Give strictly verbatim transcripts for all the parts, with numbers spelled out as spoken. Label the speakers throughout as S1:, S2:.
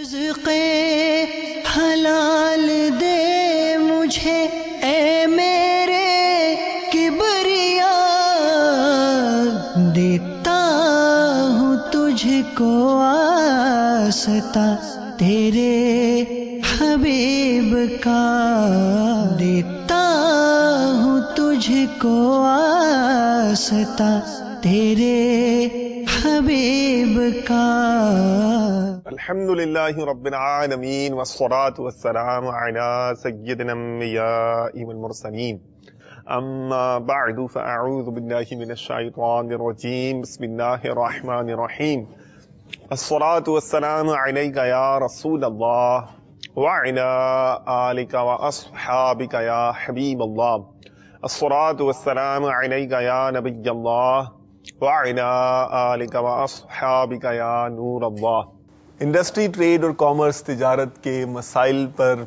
S1: رزق حلال دے مجھے اے میرے کبریا، دیتا ہوں تجھ کو واسطہ تیرے حبیب کا، دیتا ہوں تجھ کو واسطہ تیرے حبیب کا۔
S2: الحمدللہ رب العالمین والصلاة والسلام علی سیدنا الانبیاء والمرسلین، اما بعد فاعوذ باللہ من الشیطان الرجیم، بسم اللہ الرحمن الرحیم۔ الصلاة والسلام علیک یا رسول اللہ وعلی آلک واصحابک یا حبیب اللہ، الصلاة والسلام علیک یا نبی اللہ وعلی آلک واصحابک یا نور اللہ۔ انڈسٹری، ٹریڈ اور کامرس، تجارت کے مسائل پر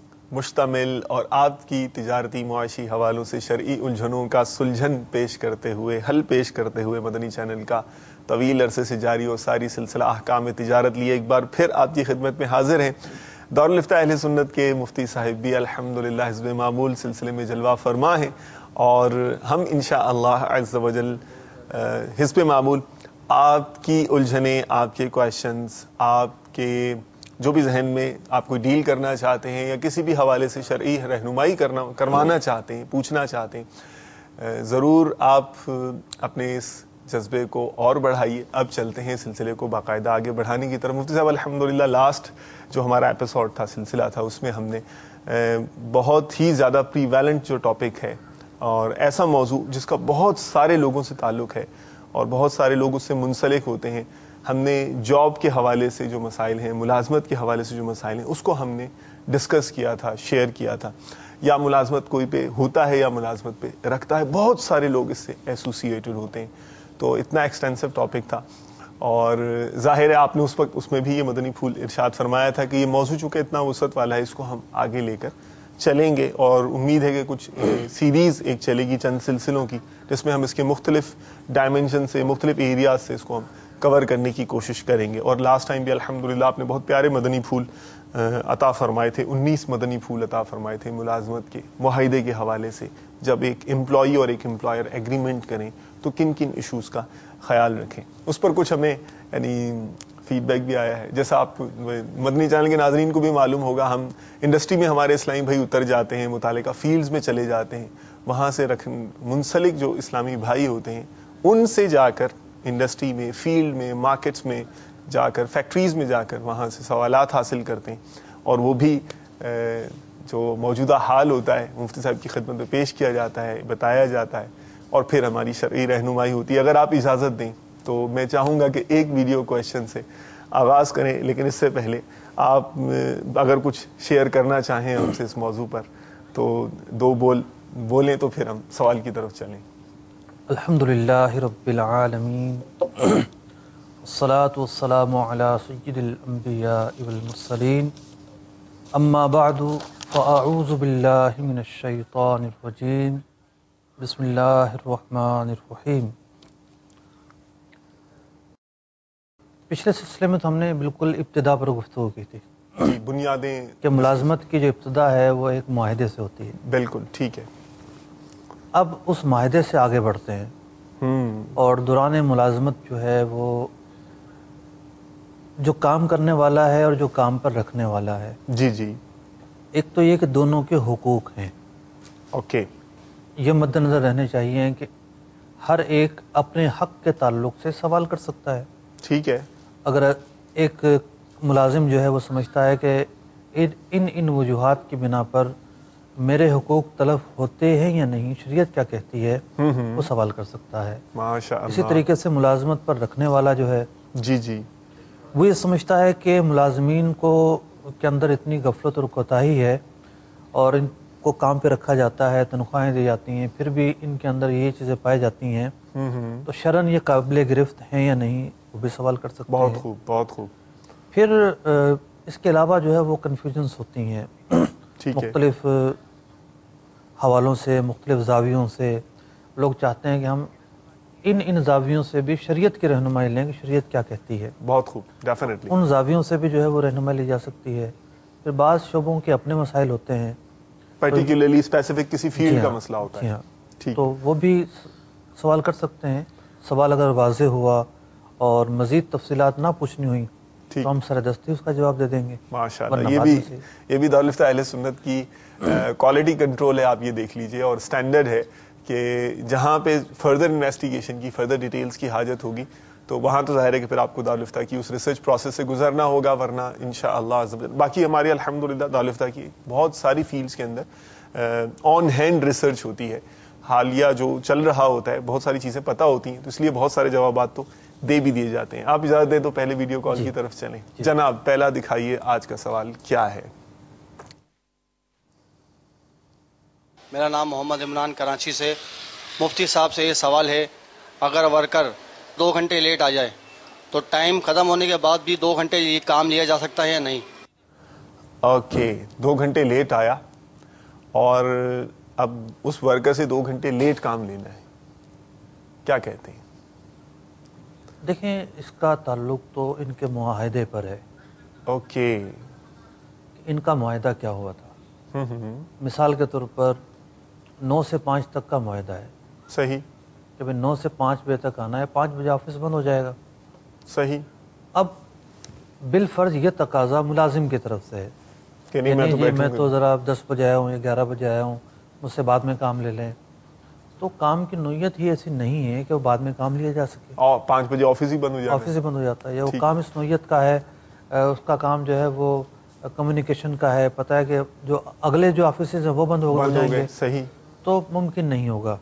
S2: مشتمل اور آپ کی تجارتی معاشی حوالوں سے شرعی الجھنوں کا سلجھن پیش کرتے ہوئے حل پیش کرتے ہوئے مدنی چینل کا طویل عرصے سے جاری اور ساری سلسلہ احکام تجارت لیے ایک بار پھر آپ کی خدمت میں حاضر ہیں۔ دارالفتہ اہل سنت کے مفتی صاحب بھی الحمدللہ حزب معمول سلسلے میں جلوہ فرما ہیں، اور ہم انشاءاللہ عز و جل حزب معمول آپ کی الجھنیں، آپ کے کویشچنز، آپ کے جو بھی ذہن میں آپ کوئی ڈیل کرنا چاہتے ہیں یا کسی بھی حوالے سے شرعی رہنمائی کرنا کروانا چاہتے ہیں، پوچھنا چاہتے ہیں، ضرور آپ اپنے اس جذبے کو اور بڑھائیے۔ اب چلتے ہیں سلسلے کو باقاعدہ آگے بڑھانے کی طرف۔ مفتی صاحب الحمدللہ لاسٹ جو ہمارا ایپیسوڈ تھا، سلسلہ تھا، اس میں ہم نے بہت ہی زیادہ پریویلنٹ جو ٹاپک ہے اور ایسا موضوع جس کا بہت سارے لوگوں سے تعلق ہے اور بہت سارے لوگ اس سے منسلک ہوتے ہیں، ہم نے جاب کے حوالے سے جو مسائل ہیں، ملازمت کے حوالے سے جو مسائل ہیں، اس کو ہم نے ڈسکس کیا تھا، شیئر کیا تھا۔ یا ملازمت کوئی پہ ہوتا ہے یا ملازمت پہ رکھتا ہے، بہت سارے لوگ اس سے ایسوسیٹڈ ہوتے ہیں، تو اتنا ایکسٹینسو ٹاپک تھا، اور ظاہر ہے آپ نے اس وقت اس میں بھی یہ مدنی پھول ارشاد فرمایا تھا کہ یہ موضوع چونکہ اتنا وسعت والا ہے، اس کو ہم آگے لے کر چلیں گے، اور امید ہے کہ کچھ سیریز ایک چلے گی چند سلسلوں کی، جس میں ہم اس کے مختلف ڈائمنشن سے، مختلف ایریاز سے اس کو ہم کور کرنے کی کوشش کریں گے۔ اور لاسٹ ٹائم بھی الحمدللہ آپ نے بہت پیارے مدنی پھول عطا فرمائے تھے، انیس مدنی پھول عطا فرمائے تھے ملازمت کے معاہدے کے حوالے سے، جب ایک امپلائی اور ایک امپلائر ایگریمنٹ کریں تو کن کن ایشوز کا خیال رکھیں۔ اس پر کچھ ہمیں یعنی فیڈ بیک بھی آیا ہے، جیسا آپ مدنی چینل کے ناظرین کو بھی معلوم ہوگا، ہم انڈسٹری میں ہمارے اسلامی بھائی اتر جاتے ہیں، متعلقہ فیلڈز میں چلے جاتے ہیں، وہاں سے رکھ منسلک جو اسلامی بھائی ہوتے ہیں ان سے جا کر انڈسٹری میں، فیلڈ میں، مارکیٹس میں جا کر، فیکٹریز میں جا کر وہاں سے سوالات حاصل کرتے ہیں، اور وہ بھی جو موجودہ حال ہوتا ہے مفتی صاحب کی خدمت میں پیش کیا جاتا ہے، بتایا جاتا ہے، اور پھر ہماری شرعی رہنمائی ہوتی ہے۔ اگر آپ اجازت دیں تو میں چاہوں گا کہ ایک ویڈیو کویشچن سے آغاز کریں، لیکن اس سے پہلے آپ اگر کچھ شیئر کرنا چاہیں ہم سے اس موضوع پر تو دو بول بولیں تو پھر ہم سوال کی طرف چلیں۔
S3: الحمدللہ رب العالمین، والصلاة والسلام علی سید الانبیاء والمرسلین، اما بعد فاعوذ باللہ من الشیطان الرجیم، بسم اللہ الرحمن الرحیم۔ پچھلے سلسلے میں تو ہم نے بالکل ابتدا پر گفتگو کی تھی،
S2: بنیادیں
S3: کہ ملازمت کی جو ابتدا ہے وہ ایک معاہدے سے ہوتی ہے۔
S2: بالکل ٹھیک ہے۔
S3: اب اس معاہدے سے آگے بڑھتے ہیں، اور دوران ملازمت جو ہے وہ جو کام کرنے والا ہے اور جو کام پر رکھنے والا ہے،
S2: جی جی،
S3: ایک تو یہ کہ دونوں کے حقوق ہیں،
S2: اوکے،
S3: یہ مد نظر رہنے چاہیے کہ ہر ایک اپنے حق کے تعلق سے سوال کر سکتا ہے۔
S2: ٹھیک ہے۔
S3: اگر ایک ملازم جو ہے وہ سمجھتا ہے کہ ان ان وجوہات کی بنا پر میرے حقوق تلف ہوتے ہیں یا نہیں، شریعت کیا کہتی ہے، وہ سوال کر سکتا ہے۔
S2: ماشاء اللہ۔
S3: اسی طریقے سے ملازمت پر رکھنے والا جو ہے
S2: جی جی،
S3: وہ یہ سمجھتا ہے کہ ملازمین کو کے اندر اتنی غفلت اور کوتاہی ہے، اور ان کو کام پہ رکھا جاتا ہے، تنخواہیں دی جاتی ہیں، پھر بھی ان کے اندر یہ چیزیں پائی جاتی ہیں، تو شرعاً یہ قابل گرفت ہیں یا نہیں، وہ بھی سوال کر سکتے ہیں۔
S2: بہت خوب، بہت خوب۔
S3: پھر اس کے علاوہ جو ہے وہ کنفیوژنس ہوتی ہیں مختلف حوالوں سے، مختلف زاویوں سے۔ لوگ چاہتے ہیں کہ ہم ان ان زاویوں سے بھی شریعت کی رہنمائی لیں کہ شریعت کیا کہتی ہے.
S2: بہت خوب, ڈیفینیٹلی
S3: ان زاویوں سے بھی جو ہے وہ رہنمائی لی جا سکتی ہے. پھر بعض شعبوں کے اپنے مسائل ہوتے ہیں,
S2: پرٹیکولرلی اسپیسیفک کسی فیلڈ کا مسئلہ ہوتا
S3: جی
S2: ہے.
S3: ہاں,
S2: ٹھیک,
S3: تو وہ بھی سوال کر سکتے ہیں. سوال اگر واضح ہوا اور مزید تفصیلات نہ پوچھنی ہوئی
S2: ٹھیک,
S3: تو ہم سر دستی اس کا جواب دے دیں گے.
S2: ماشاءاللہ. یہ بھی یہ بھی دارالفتہ اہل سنت کی کوالٹی کنٹرول ہے. آپ یہ دیکھ لیجئے, اور سٹینڈرڈ ہے کہ جہاں پہ فردر انویسٹیگیشن کی, فردر ڈیٹیلز کی حاجت ہوگی تو وہاں تو ظاہر ہے کہ پھر آپ کو دارالفتہ کی اس ریسرچ پروسیس سے گزرنا ہوگا, ورنہ انشاءاللہ. باقی ہماری الحمدللہ دارالفتہ کی بہت ساری فیلڈز کے اندر آن ہینڈ ریسرچ ہوتی ہے. حالیہ جو چل رہا ہوتا ہے بہت ساری چیزیں پتہ ہوتی ہیں, تو اس لیے بہت سارے جوابات تو دے بھی دیے جاتے ہیں. آپ اجازت دیں تو پہلے ویڈیو کال
S3: جی.
S2: کی طرف چلیں.
S3: جی.
S2: جناب پہلا دکھائیے آج کا سوال کیا ہے.
S4: میرا نام محمد عمران کراچی سے. مفتی صاحب سے یہ سوال ہے, اگر ورکر دو گھنٹے لیٹ آ جائے تو ٹائم ختم ہونے کے بعد بھی دو گھنٹے یہ کام لیا جا سکتا ہے یا نہیں؟
S2: اوکے, دو گھنٹے لیٹ آیا اور اب اس ورکر سے دو گھنٹے لیٹ کام لینا ہے, کیا کہتے ہیں؟
S3: دیکھیں, اس کا تعلق تو ان کے معاہدے پر ہے.
S2: اوکے,
S3: ان کا معاہدہ کیا ہوا تھا.
S2: ہوں ہوں
S3: مثال کے طور پر نو سے پانچ تک کا معاہدہ ہے
S2: صحیح,
S3: کہ بھائی نو سے پانچ بجے تک آنا ہے, پانچ بجے آفس بند ہو جائے گا.
S2: صحیح,
S3: اب بالفرض یہ تقاضا ملازم کی طرف سے ہے
S2: کہ نہیں میں تو
S3: جی
S2: بیٹھوں
S3: میں
S2: گا.
S3: تو ذرا دس بجے آیا ہوں یا گیارہ بجے آیا ہوں, مجھ سے بعد میں کام لے لیں. تو کام کی نوعیت ہی ایسی نہیں ہے کہ وہ بعد میں کام لیا جا سکے.
S2: اور پانچ بجے آفس ہی بند ہو جاتا
S3: آفس ہی بند ہو جاتا ہے, یا وہ
S2: ٹھیک.
S3: کام اس نوعیت کا ہے, اس کا کام جو ہے وہ کمیونیکیشن کا ہے, پتہ ہے کہ جو اگلے جو آفیسز ہیں وہ بند ہو
S2: بند
S3: جائیں
S2: ہو گئے.
S3: گے,
S2: صحیح,
S3: تو ممکن نہیں ہوگا.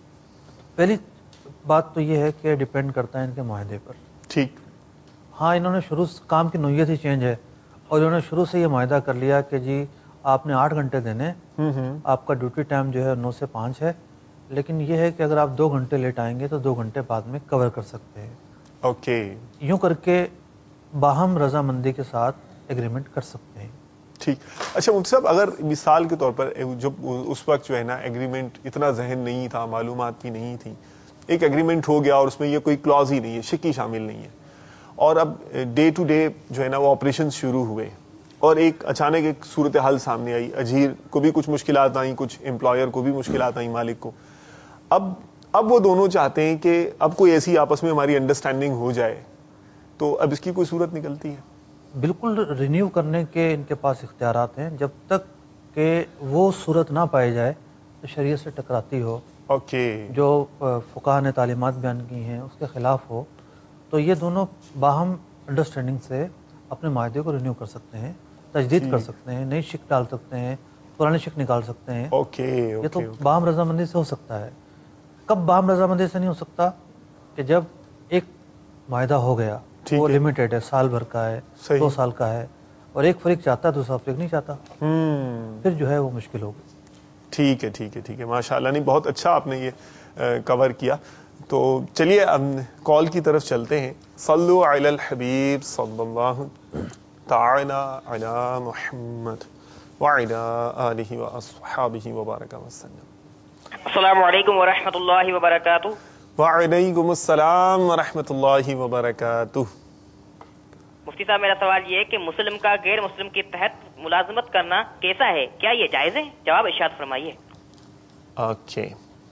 S3: پہلی بات تو یہ ہے کہ ڈیپینڈ کرتا ہے ان کے معاہدے پر.
S2: ٹھیک,
S3: ہاں, انہوں نے شروع کام کی نوعیت ہی چینج ہے اور انہوں نے شروع سے یہ معاہدہ کر لیا کہ جی آپ نے آٹھ گھنٹے دینے,
S2: ہوں ہوں
S3: آپ کا ڈیوٹی ٹائم جو ہے نو سے پانچ ہے, لیکن یہ ہے کہ اگر آپ دو گھنٹے لیٹ آئیں گے تو دو گھنٹے بعد میں کور کر سکتے ہیں.
S2: اوکے,
S3: یوں کر کے باہم رضامندی کے ساتھ ایگریمنٹ کر سکتے ہیں.
S2: ٹھیک. اچھا مفتی صاحب, اگر مثال کے طور پر جب اس وقت جو ہے نا ایگریمنٹ اتنا ذہن نہیں تھا, معلومات بھی نہیں تھی, ایک ایگریمنٹ ہو گیا اور اس میں یہ کوئی کلاز ہی نہیں ہے, شکی شامل نہیں ہے, اور اب ڈے ٹو ڈے جو ہے نا وہ آپریشن شروع ہوئے اور ایک اچانک ایک صورتحال سامنے آئی, اجیر کو بھی کچھ مشکلات آئیں, کچھ امپلائر کو بھی مشکلات آئیں, مالک کو. اب اب وہ دونوں چاہتے ہیں کہ اب کوئی ایسی آپس میں ہماری انڈرسٹینڈنگ ہو جائے, تو اب اس کی کوئی صورت نکلتی ہے؟
S3: بالکل رینیو کرنے کے ان کے پاس اختیارات ہیں, جب تک کہ وہ صورت نہ پائی جائے تو شریعت سے ٹکراتی ہو,
S2: اوکے,
S3: جو فقہاء نے تعلیمات بیان کی ہیں اس کے خلاف ہو, تو یہ دونوں باہم انڈرسٹینڈنگ سے اپنے معاہدے کو رینیو کر سکتے ہیں, تجدید کر سکتے ہیں, نئی شک ڈال سکتے ہیں, پرانی شک نکال سکتے ہیں.
S2: اوکے,
S3: یہ تو
S2: اوکے,
S3: باہم رضامندی سے ہو سکتا ہے. کب باہم رضامندی سے نہیں ہو سکتا؟ کہ جب ایک معاہدہ ہو گیا, وہ لمیٹڈ ہے, سال بھر کا ہے, دو سال کا ہے, اور ایک فریق چاہتا ہے دوسرا فریق نہیں چاہتا, پھر جو ہے وہ مشکل ہوگی.
S2: ٹھیک ہے, ٹھیک ہے, ٹھیک ہے, ماشاء اللہ. نہیں, بہت اچھا آپ نے یہ کور کیا. تو چلیے اب کال کی طرف چلتے ہیں. صلو علی الحبیب صلی اللہ تعالی علی محمد وعلی آلہ واصحابہ وبارک وسلم.
S5: السلام علیکم ورحمۃ اللہ وبرکاتہ.
S2: وعلیکم السلام ورحمۃ اللہ وبرکاتہ.
S5: مفتی صاحب, میرا سوال یہ ہے کہ مسلم کا غیر مسلم کے تحت ملازمت کرنا کیسا ہے, کیا یہ جائز ہے؟ جواب ارشاد فرمائیے.
S2: اوکے,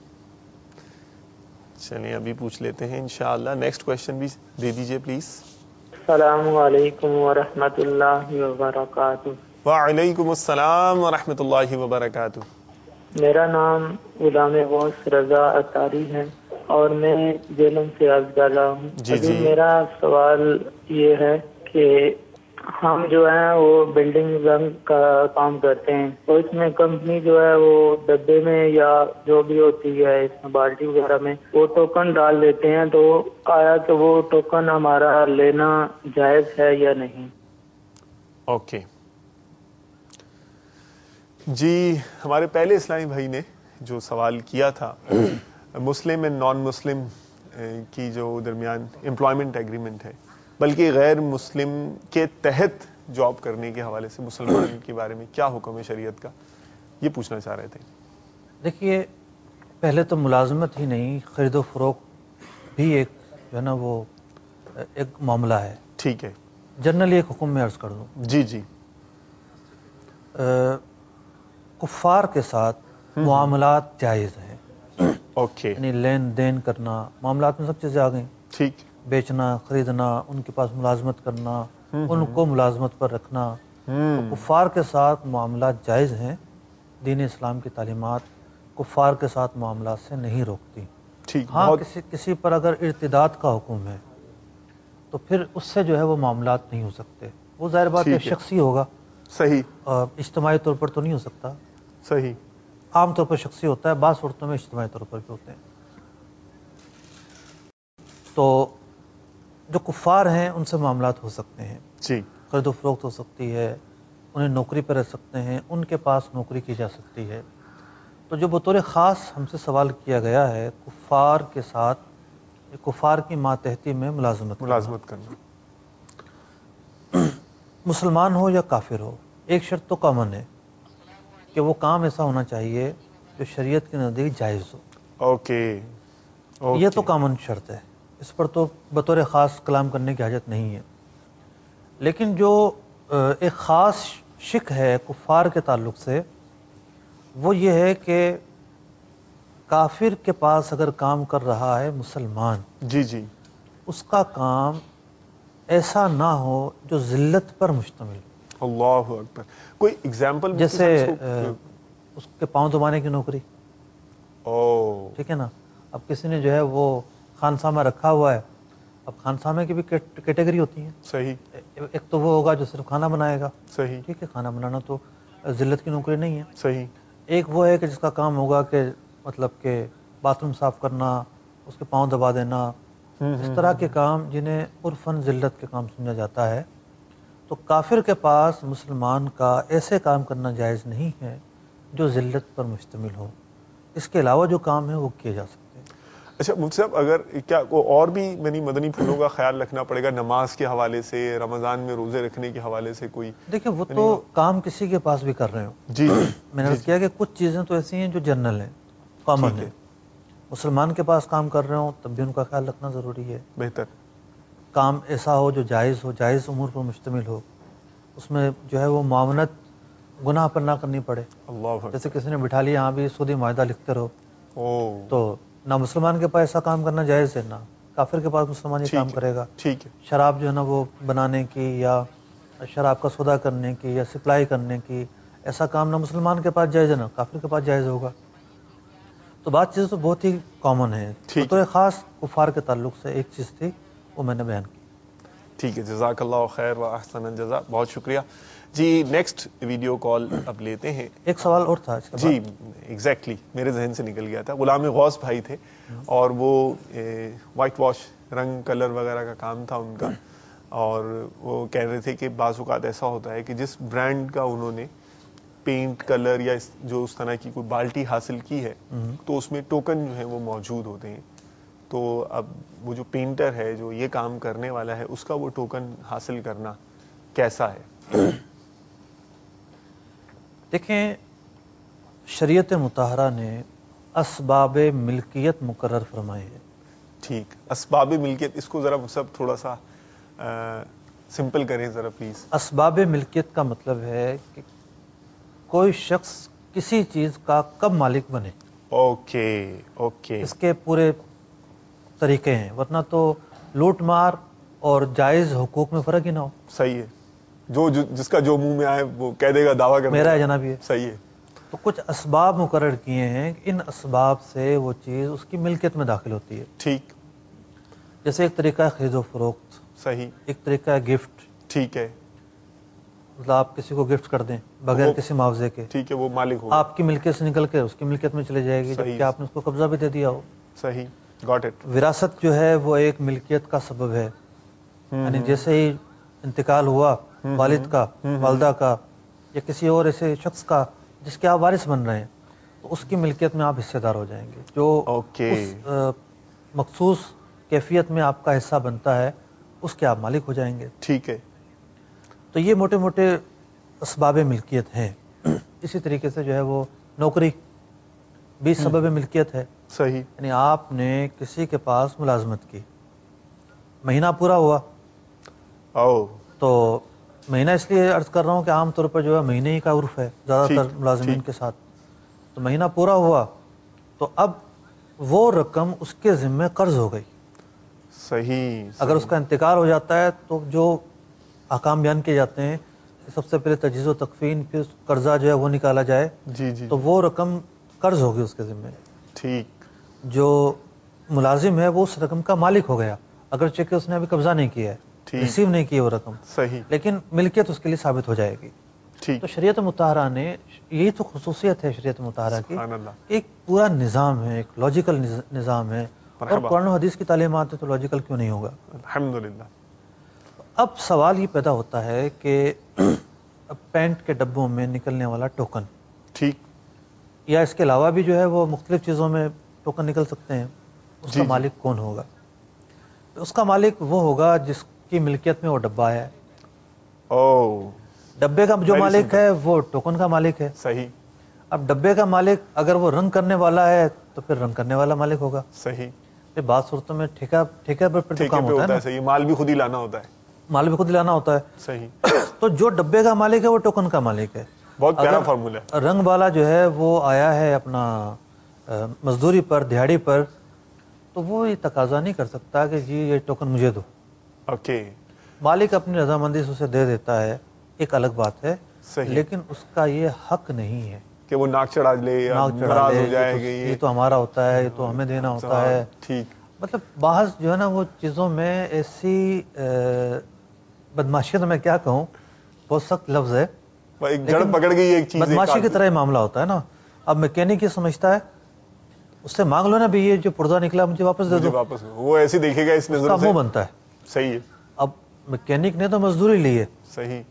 S2: چلیے ابھی پوچھ لیتے ہیں انشاءاللہ. نیکسٹ کوشچن بھی دے دیجئے پلیز.
S6: السلام علیکم ورحمۃ اللہ وبرکاتہ.
S2: وعلیکم السلام ورحمۃ اللہ وبرکاتہ.
S6: میرا نام غلام غوث رضا اطاری ہے اور میں جیلم سے عرض کر رہا ہوں.
S2: جی
S6: ابھی
S2: جی.
S6: میرا سوال یہ ہے کہ ہم جو ہیں وہ بلڈنگ رنگ کا کام کرتے ہیں, تو اس میں کمپنی جو ہے وہ ڈبے میں یا جو بھی ہوتی ہے اس میں بالٹی وغیرہ میں وہ ٹوکن ڈال دیتے ہیں, تو آیا کہ وہ ٹوکن ہمارا لینا جائز ہے یا نہیں؟
S2: اوکے جی, ہمارے پہلے اسلامی بھائی نے جو سوال کیا تھا مسلم اینڈ نان مسلم کی جو درمیان امپلائمنٹ ایگریمنٹ ہے, بلکہ غیر مسلم کے تحت جاب کرنے کے حوالے سے مسلمان کے بارے میں کیا حکم ہے شریعت کا, یہ پوچھنا چاہ رہے تھے.
S3: دیکھیے, پہلے تو ملازمت ہی نہیں, خرید و فروخت بھی ایک جو ہے نا وہ ایک معاملہ ہے.
S2: ٹھیک ہے.
S3: جنرلی ایک حکم میں عرض کر دوں.
S2: جی جی.
S3: کفار کے ساتھ معاملات جائز ہیں.
S2: اوکے.
S3: یعنی لین دین کرنا، معاملات میں سب چیزیں آ گئیں.
S2: ٹھیک.
S3: بیچنا، خریدنا، ان کے پاس ملازمت کرنا، ان کو ملازمت پر رکھنا، تو کفار کے ساتھ معاملات جائز ہیں. دین اسلام کی تعلیمات کفار کے ساتھ معاملات سے نہیں روکتی. ہاں کسی کسی پر اگر ارتداد کا حکم ہے تو پھر اس سے جو ہے وہ معاملات نہیں ہو سکتے. وہ ظاہر بات ہے شخصی ہوگا.
S2: صحیح.
S3: اجتماعی طور پر تو نہیں ہو سکتا.
S2: صحیح. عام
S3: طور پر شخصی ہوتا ہے، بعض صورتوں میں اجتماعی طور پر بھی ہوتے ہیں. تو جو کفار ہیں ان سے معاملات ہو سکتے ہیں.
S2: جی.
S3: خرید و فروخت ہو سکتی ہے، انہیں نوکری پر رہ سکتے ہیں، ان کے پاس نوکری کی جا سکتی ہے. تو جو بطور خاص ہم سے سوال کیا گیا ہے کفار کے ساتھ، کفار کی ماتحتی میں ملازمت
S2: ملازمت کرنا.
S3: مسلمان ہو یا کافر ہو، ایک شرط تو کامن ہے کہ وہ کام ایسا ہونا چاہیے جو شریعت کے نزدیک جائز ہو.
S2: اوکے.
S3: یہ تو کامن شرط ہے، اس پر تو بطور خاص کلام کرنے کی حاجت نہیں ہے. لیکن جو ایک خاص شک ہے کفار کے تعلق سے وہ یہ ہے کہ کافر کے پاس اگر کام کر رہا ہے مسلمان،
S2: جی جی،
S3: اس کا کام ایسا نہ ہو جو ذلت پر مشتمل ہو.
S2: اللہ اکبر. کوئی ایگزامپل؟
S3: جیسے اس کے پاؤں دبانے کی نوکری.
S2: او
S3: ٹھیک ہے نا. اب کسی نے جو ہے وہ خانسامہ رکھا ہوا ہے. اب خانسامے کی بھی کیٹیگری ہوتی ہیں.
S2: صحیح.
S3: ایک تو وہ ہوگا جو صرف کھانا بنائے گا.
S2: صحیح.
S3: ٹھیک ہے، کھانا بنانا تو ذلت کی نوکری نہیں ہے.
S2: صحیح.
S3: ایک وہ ہے کہ جس کا کام ہوگا کہ مطلب کہ باتھ روم صاف کرنا، اس کے پاؤں دبا دینا، اس طرح کے کام جنہیں عرفاً ذلت کے کام سمجھا جاتا ہے. تو کافر کے پاس مسلمان کا ایسے کام کرنا جائز نہیں ہے جو ذلت پر مشتمل ہو. اس کے علاوہ جو کام ہے وہ کیے جا سکتے ہیں.
S2: اچھا مفتی صاحب، اگر کیا کو اور بھی یعنی مدنی پھولوں کا خیال رکھنا پڑے گا نماز کے حوالے سے، رمضان میں روزے رکھنے کے حوالے سے کوئی؟
S3: دیکھیں وہ تو کام کسی کے پاس بھی کر رہے ہو.
S2: جی
S3: میں نے عرض کیا کہ کچھ چیزیں تو ایسی ہیں جو جنرل ہیں، کامن ہیں. مسلمان کے پاس کام کر رہے ہوں تب بھی ان کا خیال رکھنا ضروری ہے.
S2: بہتر.
S3: کام ایسا ہو جو جائز ہو، جائز امور پر مشتمل ہو، اس میں جو ہے وہ معاونت گناہ پر نہ کرنی پڑے.
S2: اللہ.
S3: جیسے کسی نے بٹھا لیا یہاں بھی سودی معاہدہ لکھتے رہو،
S2: او
S3: تو نہ مسلمان کے پاس ایسا کام کرنا جائز ہے، نہ کافر کے پاس مسلمان یہ کام کرے گا.
S2: ٹھیک ہے. شراب
S3: جو ہے نا وہ بنانے کی یا شراب کا سودا کرنے کی یا سپلائی کرنے کی، ایسا کام نہ مسلمان کے پاس جائز ہے نہ کافر کے پاس جائز ہوگا. تو بات چیز تو بہت ہی کامن ہے. تو خاص کفار کے تعلق سے ایک چیز تھی وہ میں نے بیان کی.
S2: ٹھیک ہے، جزاک اللہ خیر و احسن الجزاء، بہت شکریہ جی. نیکسٹ ویڈیو کال اب لیتے ہیں.
S3: ایک سوال اور تھا
S2: جی ایگزیکٹلی میرے ذہن سے نکل گیا تھا. غلام غوث بھائی تھے اور وہ وائٹ واش، رنگ کلر وغیرہ کا کام تھا ان کا، اور وہ کہہ رہے تھے کہ بعض اوقات ایسا ہوتا ہے کہ جس برانڈ کا انہوں نے پینٹ کلر یا جو اس طرح کی کوئی بالٹی حاصل کی ہے تو اس میں ٹوکن جو ہے وہ موجود ہوتے ہیں. تو اب وہ جو پینٹر ہے جو یہ کام کرنے والا ہے اس کا وہ ٹوکن حاصل کرنا کیسا ہے؟
S3: دیکھیں شریعت مطہرہ نے اسباب ملکیت مقرر فرمائے ہیں.
S2: ٹھیک، اسباب ملکیت، اس کو ذرا سب تھوڑا سا سمپل کریں ذرا پلیز.
S3: اسباب ملکیت کا مطلب ہے کہ کوئی شخص کسی چیز کا کب مالک بنے.
S2: Okay okay. اس
S3: کے پورے طریقے ہیں، ورنہ تو لوٹ مار اور جائز حقوق میں فرق ہی نہ ہو.
S2: صحیح ہے. جو جس کا جو منہ میں آئے وہ کہہ دے گا، دعویٰ کر
S3: میرا ہے جناب یہ.
S2: صحیح ہے.
S3: تو کچھ اسباب مقرر کیے ہیں، ان اسباب سے وہ چیز اس کی ملکیت میں داخل ہوتی ہے.
S2: ٹھیک.
S3: جیسے ایک طریقہ ہے خرید و فروخت.
S2: صحیح.
S3: ایک طریقہ ہے گفٹ.
S2: ٹھیک ہے.
S3: مطلب آپ کسی کو گفٹ کر دیں بغیر کسی معاوضے کے.
S2: ٹھیک ہے، وہ مالک ہوگا.
S3: آپ کی ملکیت سے نکل کے اس کی ملکیت میں چلے جائے گی جبکہ آپ نے اس کو قبضہ بھی دے دیا ہو.
S2: صحیح. Got it.
S3: وراثت جو ہے وہ ایک ملکیت کا سبب ہے. یعنی جیسے ہی انتقال ہوا والد کا، والدہ کا، یا کسی اور ایسے شخص کا جس کے آپ وارث بن رہے ہیں، تو اس کی ملکیت میں آپ حصے دار ہو جائیں گے. جو اس مخصوص کیفیت میں آپ کا حصہ بنتا ہے اس کے آپ مالک ہو جائیں گے.
S2: ٹھیک ہے.
S3: تو یہ موٹے موٹے اسباب ملکیت ہیں. اسی طریقے سے جو ہے وہ نوکری بھی سبب ملکیت ہے.
S2: صحیح.
S3: یعنی آپ نے کسی کے پاس ملازمت کی, مہینہ پورا ہوا,
S2: او
S3: تو مہینہ اس لیے عرض کر رہا ہوں کہ عام طور پر جو ہے مہینے ہی کا عرف ہے زیادہ تر ملازمین کے ساتھ, تو مہینہ پورا ہوا تو اب وہ رقم اس کے ذمہ قرض ہو گئی.
S2: صحیح.
S3: اگر اس کا انتقال ہو جاتا ہے تو جو احکام بیان کیے جاتے ہیں, سب سے پہلے تجہیز و تکفین, پھر قرضہ جو ہے وہ نکالا جائے,
S2: جی جی,
S3: تو وہ رقم قرض ہوگی اس کے ذمہ.
S2: ٹھیک.
S3: جو ملازم ہے وہ اس رقم کا مالک ہو گیا, اگرچہ کہ اس نے ابھی قبضہ نہیں کیا ہے, ریسیو نہیں کی وہ رقم,
S2: صحیح,
S3: لیکن ملکیت اس کے لیے ثابت ہو جائے گی.
S2: ٹھیک.
S3: تو شریعت مطہرہ نے, یہی تو خصوصیت ہے شریعت مطہرہ کی,
S2: سبحان اللہ.
S3: ایک پورا نظام ہے, ایک لاجیکل نظام ہے, اور قرآن و حدیث کی تعلیمات ہے تو لاجیکل کیوں نہیں ہوگا.
S2: الحمدللہ.
S3: اب سوال یہ پیدا ہوتا ہے کہ پینٹ کے ڈبوں میں نکلنے والا ٹوکن,
S2: ٹھیک,
S3: یا اس کے علاوہ بھی جو ہے وہ مختلف چیزوں میں ٹوکن نکل سکتے ہیں, اس کا مالک کون ہوگا؟ اس کا مالک وہ ہوگا جس کی ملکیت میں وہ ڈبہ ہے.
S2: او
S3: ڈبے کا جو مالک ہے وہ ٹوکن کا مالک ہے.
S2: صحیح.
S3: اب ڈبے کا مالک اگر وہ رنگ کرنے والا ہے تو پھر رنگ کرنے والا مالک ہوگا.
S2: صحیح.
S3: پھر بعض صورتوں میں ٹھیکہ ٹھیکے پر پھر کام ہوتا ہے,
S2: صحیح, مال بھی خود ہی لانا ہوتا ہے,
S3: مال بھی خود لانا ہوتا ہے.
S2: صحیح.
S3: تو جو ڈبے کا مالک ہے وہ ٹوکن کا مالک ہے.
S2: بہت پیارا فارمولا ہے.
S3: رنگ والا جو ہے وہ آیا ہے اپنا مزدوری پر, دیہڑی پر, تو وہ یہ تقاضا نہیں کر سکتا کہ جی یہ ٹوکن مجھے دو.
S2: اوکے.
S3: مالک اپنی رضامندی سے اسے دے دیتا ہے, ایک الگ بات ہے, لیکن اس کا یہ حق نہیں ہے
S2: کہ وہ ناک چڑھا لے یا ناراض ہو جائے گا,
S3: یہ تو ہمارا ہوتا ہے, یہ تو ہمیں دینا ہوتا ہے.
S2: ٹھیک.
S3: مطلب بعض جو ہے نا وہ چیزوں میں ایسی بدماشیت, میں کیا کہوں, بہت سخت لفظ ہے,
S2: ایک جڑ پکڑ گئی ایک چیز,
S3: بدماشی کی طرح معاملہ ہوتا ہے نا. اب میکینک یہ سمجھتا ہے, اس سے مانگ لو نا بھی یہ جو پرزہ نکلا مجھے واپس دے دو,
S2: واپس وہ ایسے دیکھے گا اس نظر سے,
S3: اس کا منہ بنتا ہے.
S2: صحیح ہے.
S3: اب میکینک نے تو مزدوری لی ہے,
S2: صحیح,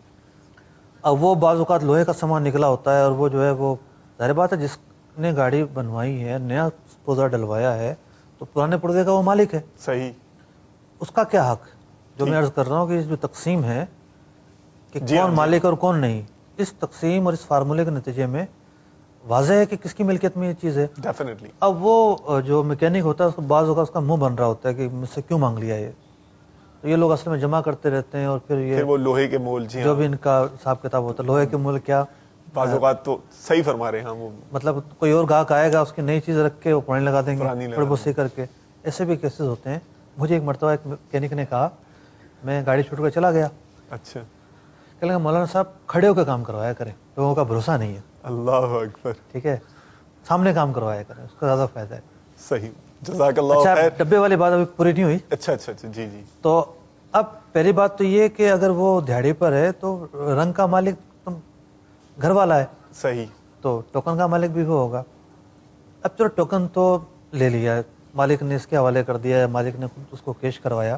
S3: اب وہ بعض اوقات لوہے کا سامان نکلا ہوتا ہے, اور وہ جو ہے وہ ظاہر بات ہے جس نے گاڑی بنوائی ہے, نیا پرزہ ڈلوایا ہے, تو پرانے پرزے کا وہ مالک ہے.
S2: صحیح.
S3: اس کا کیا حق؟ جو میں عرض کر رہا ہوں کہ جو تقسیم ہے کہ کون مالک اور کون نہیں, اس تقسیم اور اس فارمولے کے نتیجے میں واضح ہے کہ کس کی ملکیت میں یہ چیز ہے.
S2: ڈیفینیٹلی.
S3: اب وہ جو میکینک ہوتا ہے اس کو بعض اوقات اس کا منہ بن رہا ہوتا ہے کہ مجھ سے کیوں مانگ لیا یہ, تو یہ لوگ اصل میں جمع کرتے رہتے ہیں, اور پھر یہ
S2: وہ لوہے کے مول, جی
S3: جو بھی ان کا حساب کتاب ہوتا ہے, لوہے کے مول کیا,
S2: بعض اوقات تو صحیح فرما رہے ہیں وہ,
S3: مطلب کوئی اور گاہک آئے گا اس کی نئی چیز رکھ کے وہ پرانے لگا دیں گے, تھوڑی بہت سی کر کے. ایسے بھی کیسز ہوتے ہیں. مجھے ایک مرتبہ ایک میکینک نے کہا, میں گاڑی چھوڑ کر چلا گیا,
S2: اچھا,
S3: کہ لگا مولانا صاحب کھڑے ہو کے کام کروایا کریں, لوگوں کا بھروسہ نہیں ہے.
S2: اللہ اکبر.
S3: ٹھیک ہے, سامنے کام کروایا کریں, اس کا زیادہ فائدہ ہے.
S2: صحیح, جزاک اللہ خیر.
S3: ڈبے والی بات ابھی پوری نہیں ہوئی.
S2: اچھا اچھا اچھا, جی جی.
S3: تو اب پہلی بات تو یہ کہ اگر وہ دیہڑی پر ہے تو رنگ کا مالک تم گھر والا ہے.
S2: صحیح.
S3: تو ٹوکن کا مالک بھی وہ ہوگا. اب چلو ٹوکن تو لے لیا, مالک نے اس کے حوالے کر دیا, مالک نے اس کو کیش کروایا,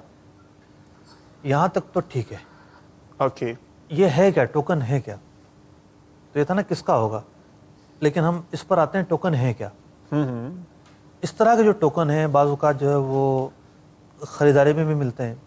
S3: یہاں تک تو ٹھیک ہے.
S2: اوکے.
S3: یہ ہے کیا, ٹوکن ہے کیا, تو یہ تھا نا کس کا ہوگا, لیکن ہم اس پر آتے ہیں ٹوکن ہے کیا. اس طرح کے جو ٹوکن ہیں بعض اوقات جو ہے وہ خریداری میں بھی ملتے ہیں.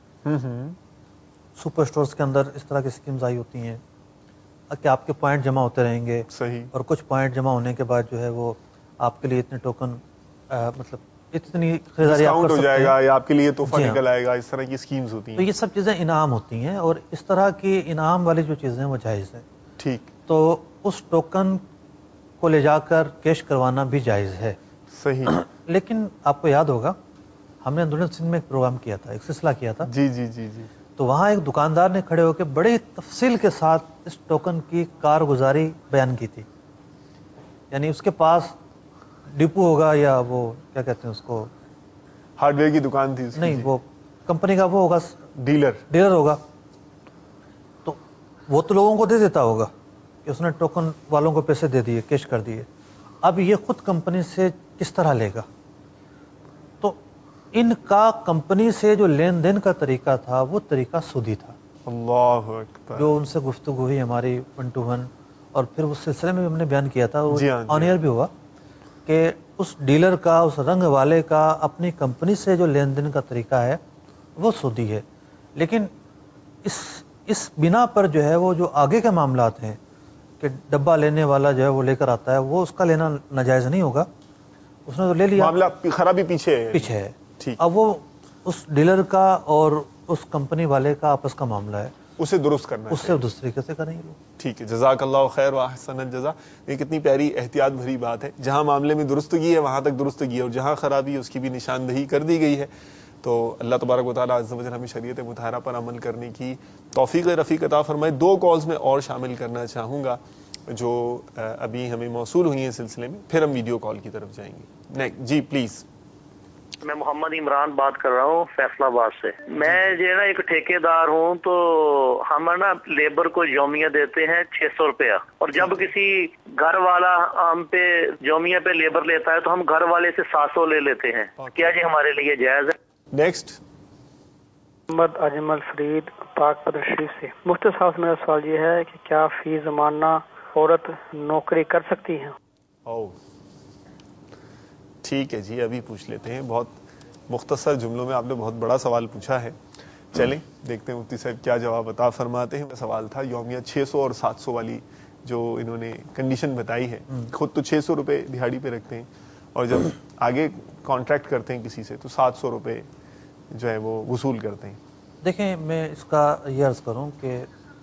S3: سپر سٹورز کے اندر اس طرح کی اسکیمز آئی ہوتی ہیں کہ آپ کے پوائنٹ جمع ہوتے رہیں گے.
S2: صحیح.
S3: اور کچھ پوائنٹ جمع ہونے کے بعد جو ہے وہ آپ کے لیے اتنے ٹوکن, مطلب اتنی خریداری آپ کر
S2: ہو جائے گا, یا آپ کے لیے تحفہ
S3: جی ہاں.
S2: نکل آئے گا, اس طرح کی اسکیمز ہوتی ہیں.
S3: تو یہ سب چیزیں انعام ہوتی ہیں, اور اس طرح کی انعام والی جو چیزیں وہ جائز ہیں.
S2: ٹھیک.
S3: تو اس ٹوکن کو لے جا کر کیش کروانا بھی جائز ہے.
S2: صحیح.
S3: لیکن آپ کو یاد ہوگا ہم نے اندرون سندھ میں ایک پروگرام کیا تھا, ایک سلسلہ کیا تھا.
S2: جی جی جی جی.
S3: تو وہاں ایک دکاندار نے کھڑے ہو کے بڑی تفصیل کے ساتھ اس ٹوکن کی کارگزاری بیان کی تھی. یعنی اس کے پاس ڈپو ہوگا, یا وہ کیا کہتے ہیں اس کو,
S2: ہارڈ ویئر کی دکان تھی اس
S3: نہیں, وہ کمپنی کا وہ ہوگا,
S2: ڈیلر
S3: ڈیلر ہوگا. تو وہ تو لوگوں کو دے دیتا ہوگا کہ اس نے ٹوکن والوں کو پیسے دے دیے, کیش کر دیے. اب یہ خود کمپنی سے کس طرح لے گا؟ تو ان کا کمپنی سے جو لین دین کا طریقہ تھا وہ طریقہ سودی تھا.
S2: اللہ اکبر.
S3: جو ان سے گفتگو ہوئی ہماری ون ٹو ون, اور پھر اس سلسلے میں ہم نے بیان کیا تھا,
S2: جی ہاں,
S3: آن ایئر بھی ہوا, کہ اس ڈیلر کا, اس رنگ والے کا اپنی کمپنی سے جو لین دین کا طریقہ ہے وہ سودی ہے. لیکن اس اس بنا پر جو ہے وہ جو آگے کے معاملات ہیں کہ ڈبہ لینے والا جو ہے وہ لے کر آتا ہے, وہ اس کا لینا ناجائز نہیں ہوگا. اس نے تو لے لیا,
S2: معاملہ خرابی پیچھے ہے
S3: پیچھے ہے.
S2: ٹھیک,
S3: اب وہ اس ڈیلر کا اور اس کمپنی والے کا آپس کا معاملہ ہے,
S2: اسے درست کرنا
S3: اس سے دوسرے طریقے سے کریں گے.
S2: ٹھیک ہے, جزاک اللہ خیر و احسن الجزا. یہ کتنی پیاری احتیاط بھری بات ہے. جہاں معاملے میں درستگی ہے وہاں تک درستگی ہے, اور جہاں خرابی ہے اس کی بھی نشاندہی کر دی گئی ہے. تو اللہ تبارک و تعالیٰ عز و جل ہمیں شریعت مطہرہ پر عمل کرنے کی توفیق رفیق عطا فرمائے. دو کالز میں اور شامل کرنا چاہوں گا جو ابھی ہمیں موصول ہوئی ہیں سلسلے میں, پھر ہم ویڈیو کال کی طرف جائیں گے. جی پلیز.
S7: میں محمد عمران بات کر رہا ہوں فیصل آباد سے. میں جو ہے نا ایک ٹھیکے دار ہوں, تو ہم نا لیبر کو یومیہ دیتے ہیں چھ سو روپیہ, اور جب کسی گھر والا ہم پہ یومیہ پہ لیبر لیتا ہے تو ہم گھر والے سے سات سو لے لیتے ہیں. کیا جی ہمارے لیے جائز ہے؟
S2: نیکسٹ.
S8: محمد اجمل فرید پاک پدر شریف سے. مفتی صاحب سے میرا سوال یہ ہے کہ کیا فی زمانہ عورت نوکری کر سکتی ہے؟
S2: او ٹھیک ہے جی, ابھی پوچھ لیتے ہیں. بہت مختصر جملوں میں آپ نے بہت بڑا سوال پوچھا ہے. چلیں دیکھتے ہیں مفتی صاحب کیا جواب عطا فرماتے ہیں. سوال تھا یومیہ چھ سو اور سات سو والی جو انہوں نے کنڈیشن بتائی ہے. خود تو چھ سو روپے دہاڑی پہ رکھتے ہیں, اور جب آگے کانٹریکٹ کرتے ہیں کسی سے تو سات سو روپے جو ہے وہ وصول کرتے ہیں.
S3: دیکھیں, میں اس کا یہ عرض کروں کہ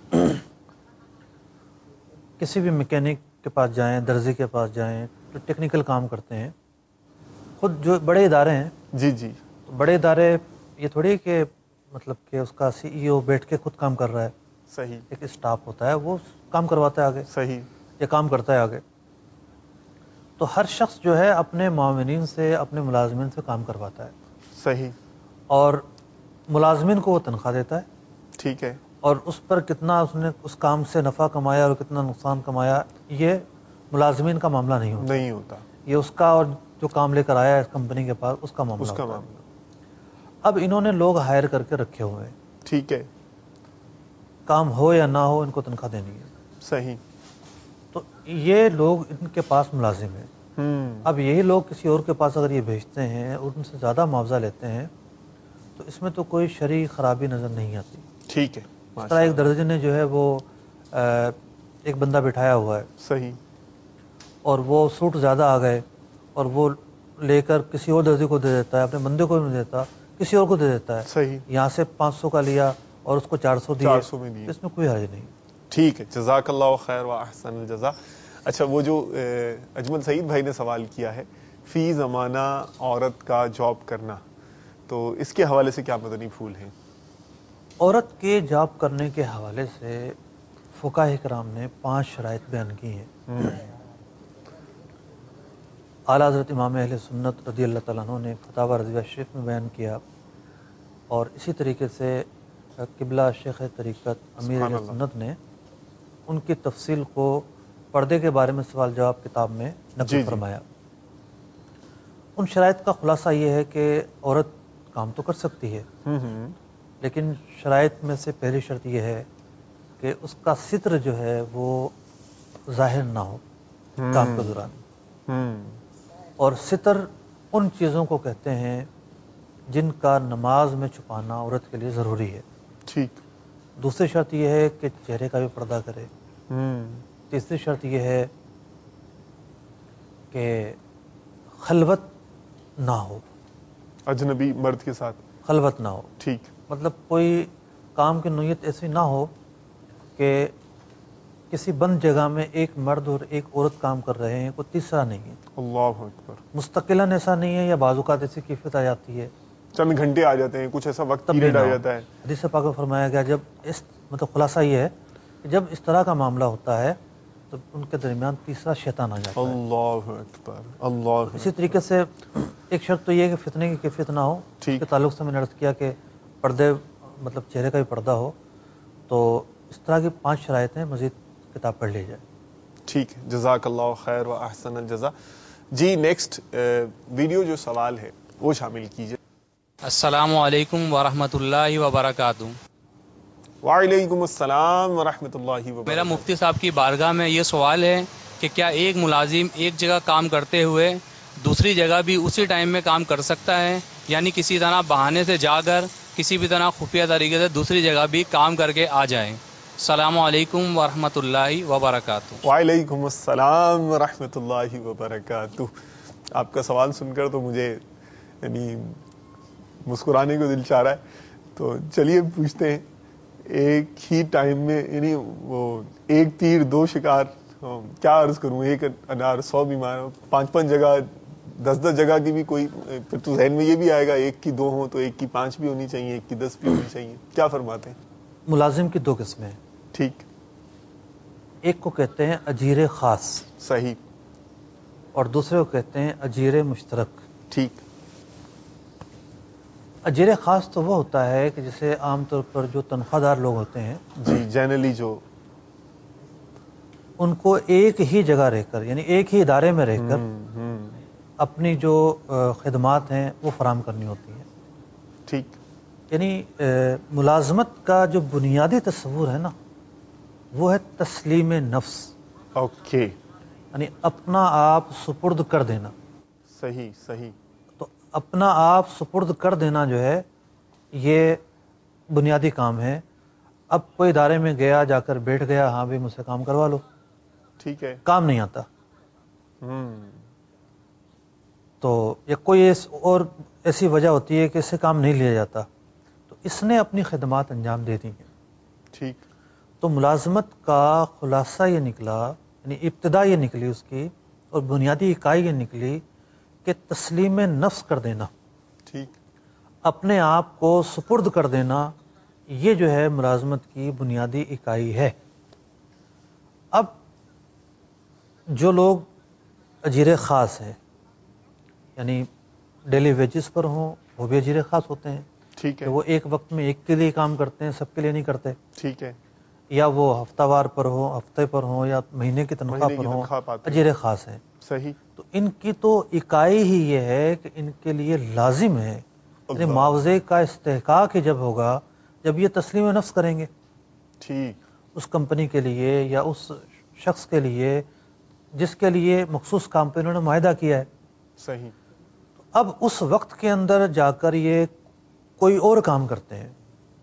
S3: کسی بھی میکینک کے پاس جائیں, درزی کے پاس جائیں, جو ٹیکنیکل کام کرتے ہیں, خود جو بڑے ادارے ہیں,
S2: جی جی,
S3: بڑے ادارے یہ تھوڑی کہ مطلب کہ اس کا سی ای او بیٹھ کے خود کام کر رہا ہے.
S2: صحیح,
S3: ایک اسٹاف ہوتا ہے, وہ کام کرواتا ہے آگے,
S2: صحیح,
S3: یہ کام کرتا ہے آگے. تو ہر شخص جو ہے اپنے معاونین سے, اپنے ملازمین سے کام کرواتا ہے.
S2: صحیح,
S3: اور ملازمین کو وہ تنخواہ دیتا ہے.
S2: ٹھیک ہے,
S3: اور اس پر کتنا اس نے اس کام سے نفع کمایا اور کتنا نقصان کمایا, یہ ملازمین کا معاملہ نہیں ہوتا.
S2: نہیں ہوتا,
S3: یہ اس کا اور جو کام لے کر آیا ہے اس کمپنی کے پاس اس کا معاملہ
S2: اس کا
S3: ہوتا ہے.
S2: معاملہ.
S3: اب انہوں نے لوگ ہائر کر کے رکھے ہوئے ہیں,
S2: ٹھیک ہے,
S3: کام ہو یا نہ ہو ان کو تنخواہ دینی ہے.
S2: صحیح,
S3: تو یہ لوگ ان کے پاس ملازم ہیں. اب یہی لوگ کسی اور کے پاس اگر یہ بھیجتے ہیں اور ان سے زیادہ معاوضہ لیتے ہیں تو اس میں تو کوئی شرعی خرابی نظر نہیں آتی.
S2: ٹھیک ہے,
S3: اس طرح ایک درجے نے جو ہے وہ ایک بندہ بٹھایا ہوا ہے,
S2: صحیح,
S3: اور وہ سوٹ زیادہ آ گئے اور وہ لے کر کسی اور درجے کو دے دیتا ہے, اپنے بندے کو بھی نہیں دیتا, کسی اور کو دے دیتا ہے.
S2: صحیح,
S3: یہاں سے پانچ سو کا لیا اور اس کو چار سو دیا,
S2: چار سو میں دیے,
S3: اس میں کوئی حرج نہیں.
S2: ٹھیک ہے, جزاک اللہ خیر و احسن الجزا. اچھا, وہ جو اجمل سعید بھائی نے سوال کیا ہے فی زمانہ عورت کا جاب کرنا, تو اس کے حوالے سے کیا مدنی پھول ہیں؟
S3: عورت کے جاب کرنے کے حوالے سے فقہاء کرام نے پانچ شرائط بیان کی ہیں. اعلیٰ حضرت امام اہل سنت رضی اللہ تعالیٰ عنہ نے فتاوی رضویہ شریف میں بیان کیا, اور اسی طریقے سے قبلہ شیخ طریقت امیر اہل سنت نے ان کی تفصیل کو پردے کے بارے میں سوال جواب کتاب میں نقل فرمایا. ان شرائط کا خلاصہ یہ ہے کہ عورت کام تو کر سکتی ہے, لیکن شرائط میں سے پہلی شرط یہ ہے کہ اس کا ستر جو ہے وہ ظاہر نہ ہو کام کے دوران. اور ستر ان چیزوں کو کہتے ہیں جن کا نماز میں چھپانا عورت کے لیے ضروری ہے.
S2: ٹھیک.
S3: دوسری شرط یہ ہے کہ چہرے کا بھی پردہ کرے. تیسری شرط یہ ہے کہ خلوت نہ ہو,
S2: اجنبی مرد کے ساتھ
S3: خلوت نہ ہو.
S2: ٹھیک.
S3: مطلب کوئی کام کی نوعیت ایسی نہ ہو کہ کسی بند جگہ میں ایک مرد اور ایک عورت کام کر رہے ہیں, کوئی تیسرا نہیں ہے.
S2: اللہ اکبر.
S3: مستقلاً ایسا نہیں ہے, یا بعض اوقات ایسی کیفیت آ جاتی ہے,
S2: چند گھنٹے آ جاتے ہیں, کچھ ایسا وقت پیریڈ آ جاتا ہے.
S3: حدیث پاک میں فرمایا گیا, جب اس مطلب خلاصہ یہ ہے کہ جب اس طرح کا معاملہ ہوتا ہے تو ان کے درمیان تیسرا شیطان آ جاتا ہے.
S2: اللہ اکبر, اللہ.
S3: اسی طریقے سے ایک شرط تو یہ ہے کہ فتنے کی کیفیت نہ ہو. اس کے تعلق سے میں نے عرض کیا کہ پردے مطلب چہرے کا بھی پردہ ہو. تو اس طرح کی پانچ شرائط ہیں, مزید کتاب پڑھ لی جائے.
S2: ٹھیک ہے, جزاک اللہ خیر و احسن الجزا. جی نیکسٹ ویڈیو جو سوال ہے وہ شامل کیجئے.
S9: السلام علیکم ورحمۃ اللہ وبرکاتہ.
S2: وعلیکم السلام ورحمۃ اللہ وبرکاتہ.
S9: میرا مفتی صاحب کی بارگاہ میں یہ سوال ہے کہ کیا ایک ملازم ایک جگہ کام کرتے ہوئے دوسری جگہ بھی اسی ٹائم میں کام کر سکتا ہے, یعنی کسی طرح بہانے سے جا کر کسی بھی طرح خفیہ طریقے سے دوسری جگہ بھی کام کر کے آ جائیں؟ السلام علیکم ورحمۃ اللہ وبرکاتہ.
S2: وعلیکم السلام ورحمۃ اللہ وبرکاتہ. آپ کا سوال سن کر تو مجھے یعنی مسکرانے کو دل چاہ رہا ہے، تو چلیے پوچھتے ہیں. ایک ہی ٹائم میں یعنی وہ ایک تیر دو شکار، کیا عرض کروں، ایک انار سو بیمار، پانچ پانچ جگہ دس دس جگہ کی بھی کوئی، پھر تو ذہن میں یہ بھی آئے گا ایک کی دو ہوں تو ایک کی پانچ بھی ہونی چاہیے، ایک کی دس بھی ہونی چاہیے. کیا فرماتے ہیں؟
S3: ملازم کی دو قسمیں ہیں.
S2: ٹھیک.
S3: ایک کو کہتے ہیں اجیر خاص.
S2: صحیح.
S3: اور دوسرے کو کہتے ہیں اجیر مشترک.
S2: ٹھیک.
S3: اجیر خاص تو وہ ہوتا ہے کہ جسے عام طور پر جو تنخواہ دار لوگ ہوتے ہیں،
S2: جی جنرلی جو
S3: ان کو ایک ہی جگہ رہ کر یعنی ایک ہی ادارے میں رہ کر اپنی جو خدمات ہیں وہ فراہم کرنی ہوتی ہیں.
S2: ٹھیک.
S3: یعنی ملازمت کا جو بنیادی تصور ہے نا وہ ہے تسلیم نفس.
S2: اوکے.
S3: یعنی اپنا آپ سپرد کر دینا.
S2: صحیح صحیح.
S3: تو اپنا آپ سپرد کر دینا جو ہے یہ بنیادی کام ہے. اب کوئی ادارے میں گیا، جا کر بیٹھ گیا، ہاں بھی مجھ سے کام کروا لو،
S2: ٹھیک ہے،
S3: کام نہیں آتا.
S2: ہم
S3: تو یا کوئی ایس اور ایسی وجہ ہوتی ہے کہ اس سے کام نہیں لیا جاتا، تو اس نے اپنی خدمات انجام دے دی ہیں.
S2: ٹھیک.
S3: تو ملازمت کا خلاصہ یہ نکلا، یعنی ابتدا یہ نکلی اس کی اور بنیادی اکائی یہ نکلی کہ تسلیم نفس کر دینا.
S2: ٹھیک.
S3: اپنے آپ کو سپرد کر دینا، یہ جو ہے ملازمت کی بنیادی اکائی ہے. اب جو لوگ اجیر خاص ہیں یعنی ڈیلی ویجز پر ہوں وہ بھی اجیر خاص ہوتے ہیں.
S2: ٹھیک ہے.
S3: کہ وہ ایک وقت میں ایک کے لیے کام کرتے ہیں، سب کے لیے نہیں کرتے.
S2: ٹھیک ہے.
S3: یا وہ ہفتہ وار پر ہو، ہفتے پر ہو، یا مہینے کی تنخواہ پر ہو، اجیر خاص ہیں.
S2: صحیح.
S3: تو ان کی تو اکائی ہی یہ ہے کہ ان کے لیے لازم ہے، یعنی معاوضے کا استحقاق ہی جب ہوگا جب یہ تسلیم نفس کریں گے.
S2: ٹھیک.
S3: اس کمپنی کے لیے یا اس شخص کے لیے جس کے لیے مخصوص کام پہ انہوں نے معاہدہ کیا ہے.
S2: صحیح.
S3: اب اس وقت کے اندر جا کر یہ کوئی اور کام کرتے ہیں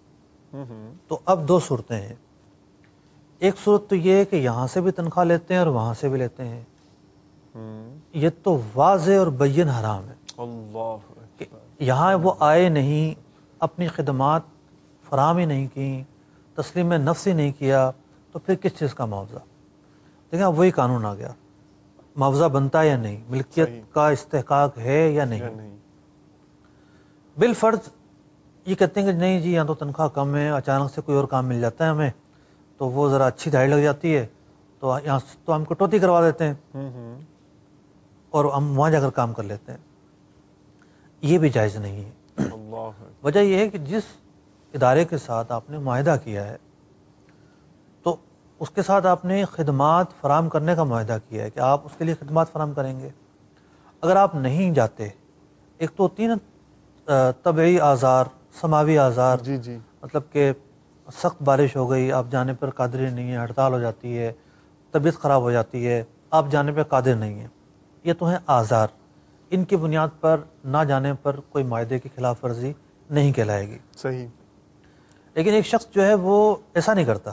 S3: تو اب دو صورتیں ہیں. ایک صورت تو یہ ہے کہ یہاں سے بھی تنخواہ لیتے ہیں اور وہاں سے بھی لیتے ہیں. یہ تو واضح اور بین حرام ہے.
S2: اللہ.
S3: کہ یہاں وہ آئے نہیں، اپنی خدمات فراہم ہی نہیں کی، تسلیم نفس ہی نہیں کیا، تو پھر کس چیز کا معاوضہ؟ دیکھیں وہی قانون آ گیا، معاوضہ بنتا ہے یا نہیں، ملکیت کا استحقاق ہے یا نہیں. بالفرض یہ کہتے ہیں کہ نہیں جی یہاں تو تنخواہ کم ہے، اچانک سے کوئی اور کام مل جاتا ہے ہمیں تو وہ ذرا اچھی دہائی لگ جاتی ہے تو یہاں تو ہم کٹوتی کروا دیتے ہیں اور ہم وہاں جا کر کام کر لیتے ہیں. یہ بھی جائز نہیں ہے. وجہ یہ ہے کہ جس ادارے کے ساتھ آپ نے معاہدہ کیا ہے تو اس کے ساتھ آپ نے خدمات فراہم کرنے کا معاہدہ کیا ہے کہ آپ اس کے لیے خدمات فراہم کریں گے. اگر آپ نہیں جاتے، ایک تو ہوتی ہے نا طبعی آزار، سماوی آزار،
S2: جی جی
S3: مطلب کہ سخت بارش ہو گئی، آپ جانے پر قادر نہیں ہے، ہڑتال ہو جاتی ہے، طبیعت خراب ہو جاتی ہے، آپ جانے پہ قادر نہیں ہیں، یہ تو ہیں آزار. ان کی بنیاد پر نہ جانے پر کوئی معاہدے کی خلاف ورزی نہیں کہلائے گی.
S2: صحیح.
S3: لیکن ایک شخص جو ہے وہ ایسا نہیں کرتا،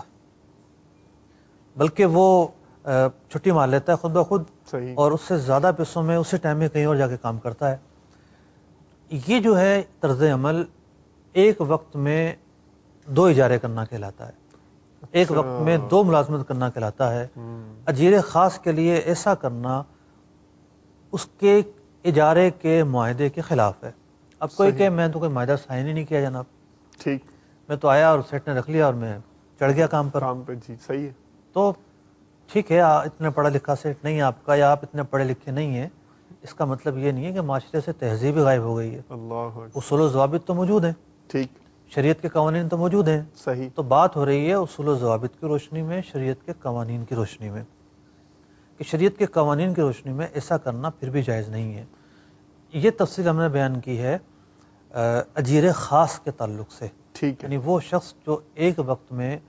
S3: بلکہ وہ چھٹی مار لیتا ہے خود بخود.
S2: صحیح.
S3: اور اس سے زیادہ پیسوں میں اسی ٹائم میں کہیں اور جا کے کام کرتا ہے. یہ جو ہے طرز عمل ایک وقت میں دو اجارے کرنا کہلاتا ہے، ایک وقت میں دو ملازمت کرنا کہلاتا ہے. اجیر خاص کے لیے ایسا کرنا اس کے اجارے کے معاہدے کے خلاف ہے. اب کوئی کہ میں تو کوئی معاہدہ سائن ہی نہیں کیا جناب،
S2: ٹھیک،
S3: میں تو آیا اور سیٹ نے رکھ لیا اور میں چڑھ گیا کام پر.
S2: کام پہ جی صحیح ہے.
S3: تو ٹھیک ہے، اتنا پڑھا لکھا سیٹ نہیں آپ کا یا آپ اتنے پڑھے لکھے نہیں ہیں، اس کا مطلب یہ نہیں ہے کہ معاشرے سے تہذیب غائب ہو گئی ہے.
S2: اللہ.
S3: اصول و ضوابط تو موجود ہیں،
S2: ٹھیک،
S3: شریعت کے قوانین تو موجود ہیں.
S2: صحیح.
S3: تو بات ہو رہی ہے اصول و ضوابط کی روشنی میں، شریعت کے قوانین کی روشنی میں، کہ شریعت کے قوانین کی روشنی میں ایسا کرنا پھر بھی جائز نہیں ہے. یہ تفصیل ہم نے بیان کی ہے اجیر خاص کے تعلق سے.
S2: ٹھیک ہے.
S3: یعنی وہ شخص جو ایک وقت میں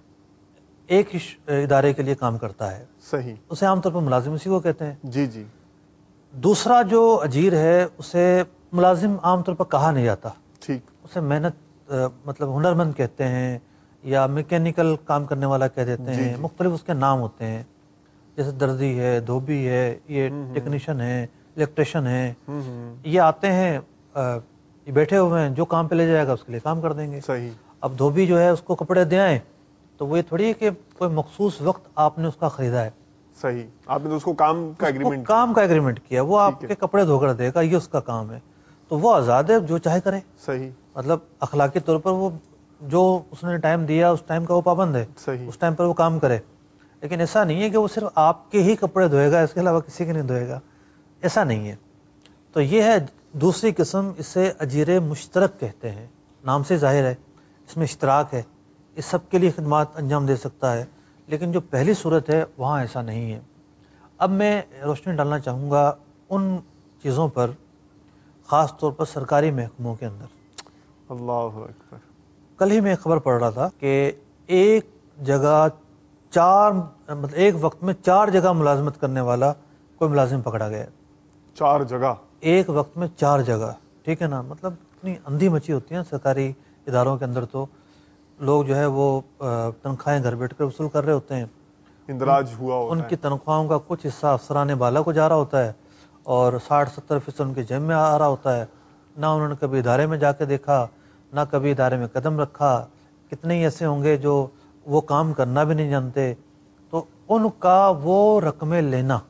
S3: ایک ہی ادارے کے لیے کام کرتا ہے،
S2: صحیح،
S3: اسے عام طور پر ملازم اسی کو کہتے ہیں.
S2: جی جی.
S3: دوسرا جو اجیر ہے اسے ملازم عام طور پر کہا نہیں جاتا،
S2: ٹھیک،
S3: اسے محنت مطلب ہنرمند کہتے ہیں یا میکینیکل کام کرنے والا کہہ دیتے ہیں. مختلف اس کے نام ہوتے ہیں، جیسے درزی ہے، دھوبی ہے، یہ ٹیکنیشین ہے، الیکٹریشین ہیں، یہ آتے ہیں، یہ بیٹھے ہوئے ہیں، جو کام پہ لے جائے گا اس کے لیے کام کر دیں گے.
S2: صحیح.
S3: اب دھوبی جو ہے اس کو کپڑے دے آئیں تو وہ یہ تھوڑی ہے کہ کوئی مخصوص وقت آپ نے اس کا خریدا ہے.
S2: صحیح. آپ نے تو اس کو کام کا ایگریمنٹ
S3: کام کا ایگریمنٹ کیا، وہ آپ کے کپڑے دھو کر دے گا، یہ اس کا کام ہے، تو وہ آزاد ہے، جو چاہے کرے.
S2: صحیح.
S3: مطلب اخلاقی طور پر وہ جو اس نے ٹائم دیا اس ٹائم کا وہ پابند ہے.
S2: صحیح.
S3: اس ٹائم پر وہ کام کرے. لیکن ایسا نہیں ہے کہ وہ صرف آپ کے ہی کپڑے دھوئے گا، اس کے علاوہ کسی کے نہیں دھوئے گا، ایسا نہیں ہے. تو یہ ہے دوسری قسم، اسے اجیر مشترک کہتے ہیں. نام سے ظاہر ہے اس میں اشتراک ہے، اس سب کے لیے خدمات انجام دے سکتا ہے. لیکن جو پہلی صورت ہے وہاں ایسا نہیں ہے. اب میں روشنی ڈالنا چاہوں گا ان چیزوں پر، خاص طور پر سرکاری محکموں کے اندر.
S2: اللہ اکبر.
S3: کل ہی میں ایک خبر پڑھ رہا تھا کہ ایک جگہ چار مطلب ایک وقت میں چار جگہ ملازمت کرنے والا کوئی ملازم پکڑا گیا.
S2: چار جگہ
S3: ایک وقت میں چار جگہ، ٹھیک ہے نا. مطلب اتنی اندھی مچی ہوتی ہیں سرکاری اداروں کے اندر، تو لوگ جو ہے وہ تنخواہیں گھر بیٹھ کر وصول کر رہے ہوتے ہیں.
S2: اندراج ہوا ہوتا
S3: ان
S2: ہے.
S3: کی تنخواہوں کا کچھ حصہ افسران بالا کو جا رہا ہوتا ہے اور ساٹھ ستر فیصد ان کے جیب میں آ رہا ہوتا ہے. نہ انہوں نے کبھی ادارے میں جا کے دیکھا، نہ کبھی ادارے میں قدم رکھا. کتنے ہی ایسے ہوں گے جو وہ کام کرنا بھی نہیں جانتے. تو ان کا وہ رقمیں لینا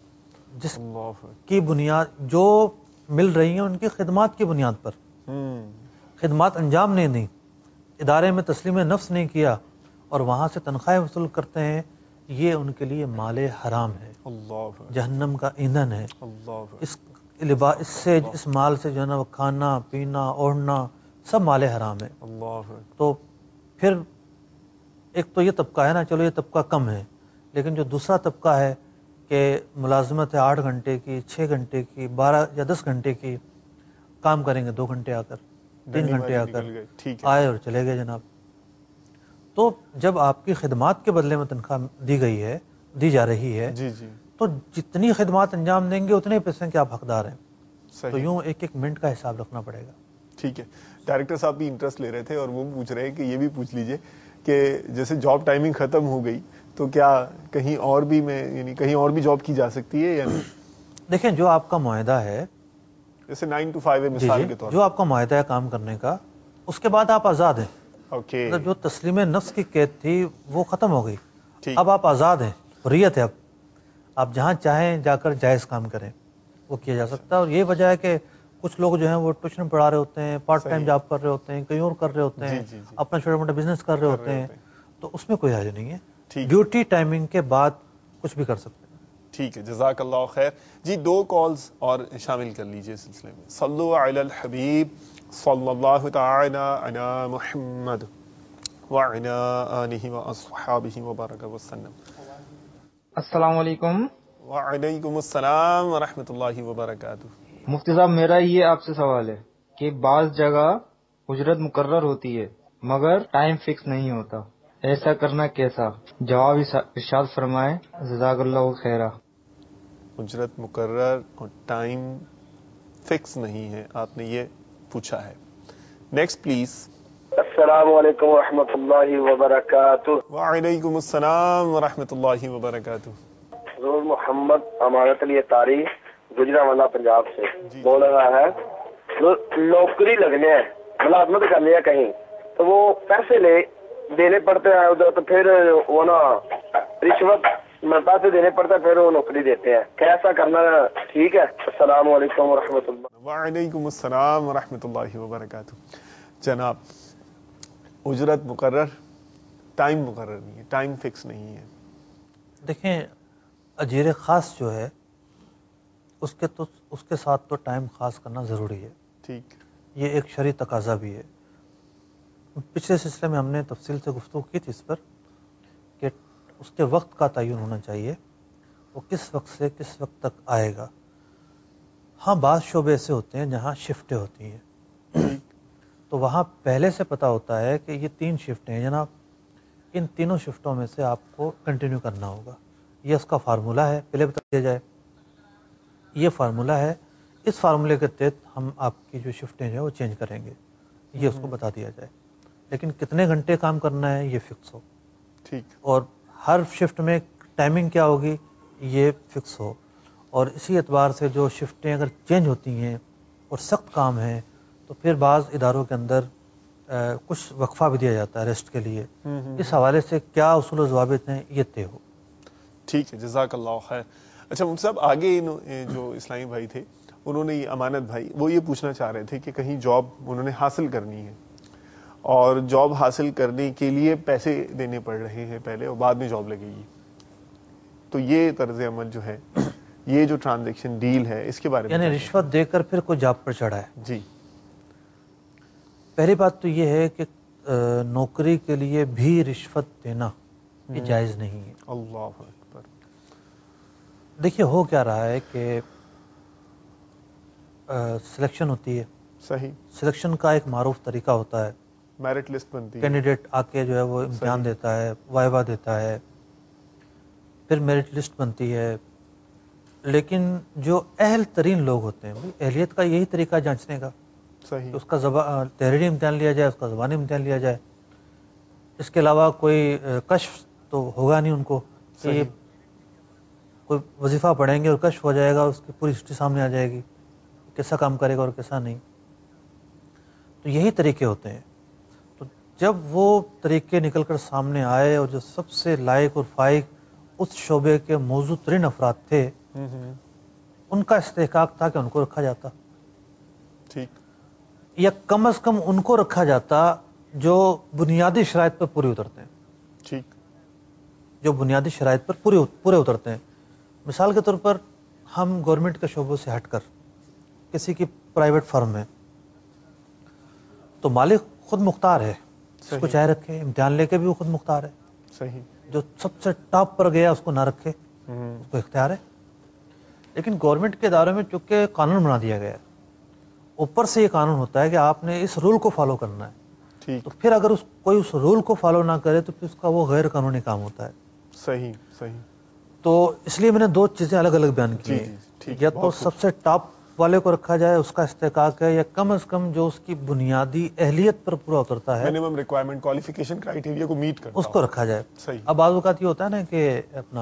S3: جس کی بنیاد جو مل رہی ہیں ان کی خدمات کی بنیاد پر، خدمات انجام نہیں دی، ادارے میں تسلیم نفس نہیں کیا اور وہاں سے تنخواہیں وصول کرتے ہیں، یہ ان کے لیے مال حرام ہے، جہنم کا ایندھن ہے. اس لباس اس سے اس مال سے جو ہے نا وہ کھانا پینا اوڑھنا سب مال حرام ہے. تو پھر ایک تو یہ طبقہ ہے نا، چلو یہ طبقہ کم ہے، لیکن جو دوسرا طبقہ ہے کہ ملازمت ہے آٹھ گھنٹے کی، چھ گھنٹے کی، بارہ یا دس گھنٹے کی، کام کریں گے دو گھنٹے آ کر، تین گھنٹے آ کر آئے اور چلے گئے جناب. تو جب آپ کی خدمات کے بدلے میں تنخواہ دی گئی ہے، دی جا رہی ہے،
S2: جی جی
S3: تو جتنی خدمات انجام دیں گے اتنے پیسے کے آپ حقدار ہیں.
S2: صحیح.
S3: تو یوں ایک ایک منٹ کا حساب رکھنا پڑے گا.
S2: ٹھیک ہے. ڈائریکٹر صاحب بھی انٹرسٹ لے رہے تھے اور وہ پوچھ رہے ہیں کہ یہ بھی پوچھ لیجئے کہ جیسے جاب ٹائمنگ ختم ہو گئی تو کیا کہیں اور بھی میں یعنی کہیں اور بھی جاب کی جا سکتی ہے یا نہیں؟
S3: دیکھیں جو آپ کا معاہدہ ہے،
S2: جیسے نائن ٹو فائیو ہے مثال کے طور پر،
S3: جو آپ کا معاہدہ ہے کام کرنے کا، اس کے بعد آپ آزاد ہیں.
S2: اوکے.
S3: مطلب جو تسلیم نفس کی قید تھی وہ ختم ہو گئی، اب آپ آزاد ہیں، حریت ہے. اب آپ جہاں چاہیں جا کر جائز کام کریں، وہ کیا جا سکتا ہے. اور یہ وجہ ہے کہ کچھ لوگ جو ہیں وہ ٹیوشن پڑھا رہے ہوتے ہیں، پارٹ ٹائم جاب کر رہے ہوتے ہیں، کہیں اور کر رہے ہوتے ہیں، اپنا چھوٹا موٹا بزنس کر رہے ہوتے ہیں، تو اس میں کوئی حرج نہیں ہے. ڈیوٹی ٹائمنگ کے بعد کچھ بھی کر سکتے ہیں.
S2: ٹھیک ہے. جزاک اللہ خیر. جی دو کالز اور شامل کر لیجئے اس سلسلے میں. صلو علی الحبیب صلی اللہ تعالی علی محمد وعلی آلہ واصحابہ وبارک وسلم.
S10: السلام علیکم.
S2: وعلیکم السلام ورحمۃ اللہ وبرکاتہ.
S10: مفتی صاحب میرا یہ آپ سے سوال ہے کہ بعض جگہ اجرت مقرر ہوتی ہے مگر ٹائم فکس نہیں ہوتا، ایسا کرنا کیسا؟ جواب ارشاد فرمائے جزاک اللہ خیرہ.
S2: اجرت مقرر اور ٹائم فکس نہیں ہے، آپ نے یہ پوچھا ہے. Next please.
S11: السلام علیکم ورحمۃ اللہ وبرکاتہ.
S2: وعلیکم السلام ورحمۃ اللہ وبرکاتہ.
S11: حضور محمد امانت علی تاری گجرانوالہ پنجاب سے بول رہا ہے. نوکری لگنے ہے، ملازمت کرنی ہے کہیں، تو وہ پیسے لے دینے پڑتے ہیں ادھر، تو پھر وہ نا رشوت میں پیسے دینے پڑتے ہیں، پھر وہ نوکری دیتے ہیں. کیسا کرنا ٹھیک ہے؟ السلام علیکم ورحمۃ اللہ.
S2: وعلیکم السلام ورحمۃ اللہ وبرکاتہ. جناب اجرت مقرر، ٹائم مقرر نہیں ہے، ٹائم فکس نہیں ہے.
S3: دیکھیں اجیر خاص جو ہے اس کے تو اس کے ساتھ تو ٹائم خاص کرنا ضروری ہے.
S2: ٹھیک.
S3: یہ ایک شرعی تقاضا بھی ہے. پچھلے سلسلے میں ہم نے تفصیل سے گفتگو کی تھی اس پر کہ اس کے وقت کا تعین ہونا چاہیے، وہ کس وقت سے کس وقت تک آئے گا. ہاں بعض شعبے ایسے ہوتے ہیں جہاں شفٹیں ہوتی ہیں، تو وہاں پہلے سے پتہ ہوتا ہے کہ یہ تین شفٹیں ہیں جناب، ان تینوں شفٹوں میں سے آپ کو کنٹینیو کرنا ہوگا. یہ اس کا فارمولہ ہے، پہلے بتا دیا جائے یہ فارمولہ ہے، اس فارمولے کے تحت ہم آپ کی جو شفٹیں ہیں وہ چینج کریں گے، یہ اس کو بتا دیا جائے. لیکن کتنے گھنٹے کام کرنا ہے یہ فکس ہو.
S2: ٹھیک.
S3: اور ہر شفٹ میں ٹائمنگ کیا ہوگی یہ فکس ہو. اور اسی اعتبار سے جو شفٹیں اگر چینج ہوتی ہیں اور سخت کام ہیں تو پھر بعض اداروں کے اندر کچھ وقفہ بھی دیا جاتا ہے ریسٹ کے لیے. اس حوالے سے کیا اصول و ضوابط ہیں یہ طے ہو.
S2: ٹھیک ہے, جزاک اللہ خیر. اچھا مفتی صاحب, آگے جو اسلامی بھائی تھے انہوں نے, یہ امانت بھائی, وہ یہ پوچھنا چاہ رہے تھے کہ کہیں جاب انہوں نے حاصل کرنی ہے اور جاب حاصل کرنے کے لیے پیسے دینے پڑ رہے ہیں پہلے اور بعد میں جاب لگے گی, تو یہ طرز عمل جو ہے, یہ جو ٹرانزیکشن ڈیل ہے, اس کے بارے میں
S3: یعنی رشوت دے کر پھر کوئی جاب پر چڑھا ہے.
S2: جی,
S3: پہلی بات تو یہ ہے کہ نوکری کے لیے بھی رشوت دینا یہ جائز نہیں ہے.
S2: اللہ اکبر.
S3: دیکھیے ہو کیا رہا ہے کہ سلیکشن ہوتی ہے.
S2: صحیح.
S3: سلیکشن کا ایک معروف طریقہ ہوتا ہے,
S2: میرٹ لسٹ بنتی ہے,
S3: کینڈیڈیٹ آ کے جو ہے وہ امتحان دیتا ہے, وائوا دیتا ہے, پھر میرٹ لسٹ بنتی ہے. لیکن جو اہل ترین لوگ ہوتے ہیں, اہلیت کا یہی طریقہ جانچنے کا,
S2: صحیح,
S3: اس کا زبان تحریری امتحان لیا جائے, اس کا زبانی امتحان لیا جائے. اس کے علاوہ کوئی کشف تو ہوگا نہیں ان کو کہ کوئی وظیفہ پڑھیں گے اور کشف ہو جائے گا, اس کی پوری ہسٹری سامنے آ جائے گی, کیسا کام کرے گا اور کیسا نہیں. تو یہی طریقے ہوتے ہیں. تو جب وہ طریقے نکل کر سامنے آئے اور جو سب سے لائق اور فائق اس شعبے کے موضوع ترین افراد تھے, ان کا استحقاق تھا کہ ان کو رکھا جاتا.
S2: ٹھیک.
S3: یا کم از کم ان کو رکھا جاتا جو بنیادی شرائط پر پورے اترتے ہیں.
S2: ٹھیک.
S3: جو بنیادی شرائط پر پورے پورے اترتے ہیں. مثال کے طور پر ہم گورنمنٹ کے شعبوں سے ہٹ کر کسی کی پرائیویٹ فرم ہے, تو مالک خود مختار ہے, اس کو چاہے رکھے, امتحان لے کے بھی وہ خود مختار ہے.
S2: صحیح.
S3: جو سب سے ٹاپ پر گیا اس کو نہ رکھے, اس کو اختیار ہے. لیکن گورنمنٹ کے اداروں میں چونکہ قانون بنا دیا گیا ہے, اوپر سے یہ قانون ہوتا ہے کہ آپ نے اس رول کو فالو کرنا ہے. تو پھر اگر اس کوئی اس رول کو فالو نہ کرے تو پھر اس کا وہ غیر قانونی کام ہوتا ہے.
S2: صحیح صحیح.
S3: تو اس لیے میں نے دو چیزیں الگ الگ بیان کی ہیں. یا تو سب سے ٹاپ والے کو رکھا جائے, اس کا استحقاق ہے, یا کم از کم جو اس کی بنیادی اہلیت پر پورا اترتا ہے,
S2: منیمم ریکوائرمنٹ کوالیفیکیشن کرائیٹیریا کو میٹ کرتا,
S3: اس کو رکھا جائے.
S2: صحیح.
S3: اب بعض اوقات یہ ہوتا ہے نا کہ اپنا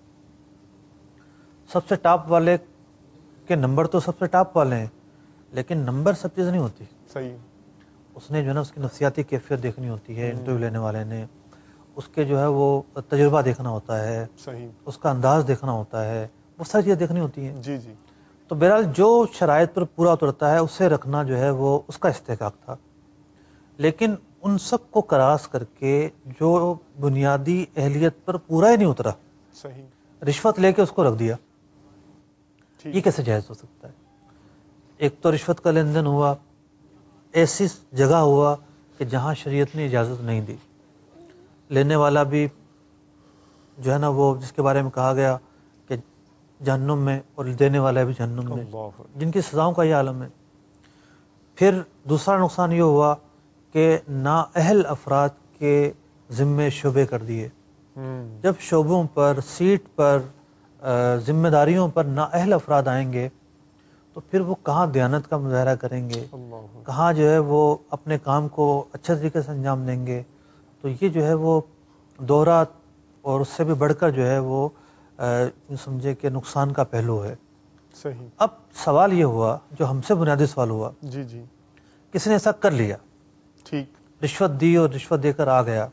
S3: سب سے ٹاپ والے کے نمبر تو سب سے ٹاپ والے ہیں, لیکن نمبر سب چیز نہیں ہوتی.
S2: صحیح.
S3: اس نے جو ہے نا اس کی نفسیاتی کیفیت دیکھنی ہوتی ہے, انٹرویو لینے والے نے اس کے جو ہے وہ تجربہ دیکھنا ہوتا ہے,
S2: صحیح,
S3: اس کا انداز دیکھنا ہوتا ہے, وہ ساری چیزیں دیکھنی ہوتی ہیں.
S2: جی جی.
S3: تو بہرحال جو شرائط پر پورا اترتا ہے اسے رکھنا جو ہے وہ اس کا استحقاق تھا. لیکن ان سب کو کراس کر کے جو بنیادی اہلیت پر پورا ہی نہیں اترا,
S2: صحیح,
S3: رشوت لے کے اس کو رکھ دیا, یہ کیسے جائز ہو سکتا ہے؟ ایک تو رشوت کا لین دین ہوا, ایسی جگہ ہوا کہ جہاں شریعت نے اجازت نہیں دی. لینے والا بھی جو ہے نا وہ جس کے بارے میں کہا گیا کہ جہنم میں, اور دینے والا بھی جہنم میں, جن کی سزاؤں کا یہ عالم ہے. پھر دوسرا نقصان یہ ہوا کہ نااہل افراد کے ذمے شعبے کر دیے. جب شعبوں پر, سیٹ پر, ذمہ داریوں پر نااہل افراد آئیں گے تو پھر وہ کہاں دیانت کا مظاہرہ کریں گے, کہاں جو ہے وہ اپنے کام کو اچھے طریقے سے انجام دیں گے. تو یہ جو ہے وہ دوہرا اور اس سے بھی بڑھ کر جو ہے وہ سمجھے کہ نقصان کا پہلو ہے.
S2: صحیح.
S3: اب سوال یہ ہوا, جو ہم سے بنیادی سوال ہوا,
S2: جی جی,
S3: کسی نے ایسا کر لیا,
S2: ٹھیک,
S3: رشوت دی اور رشوت دے کر آ گیا,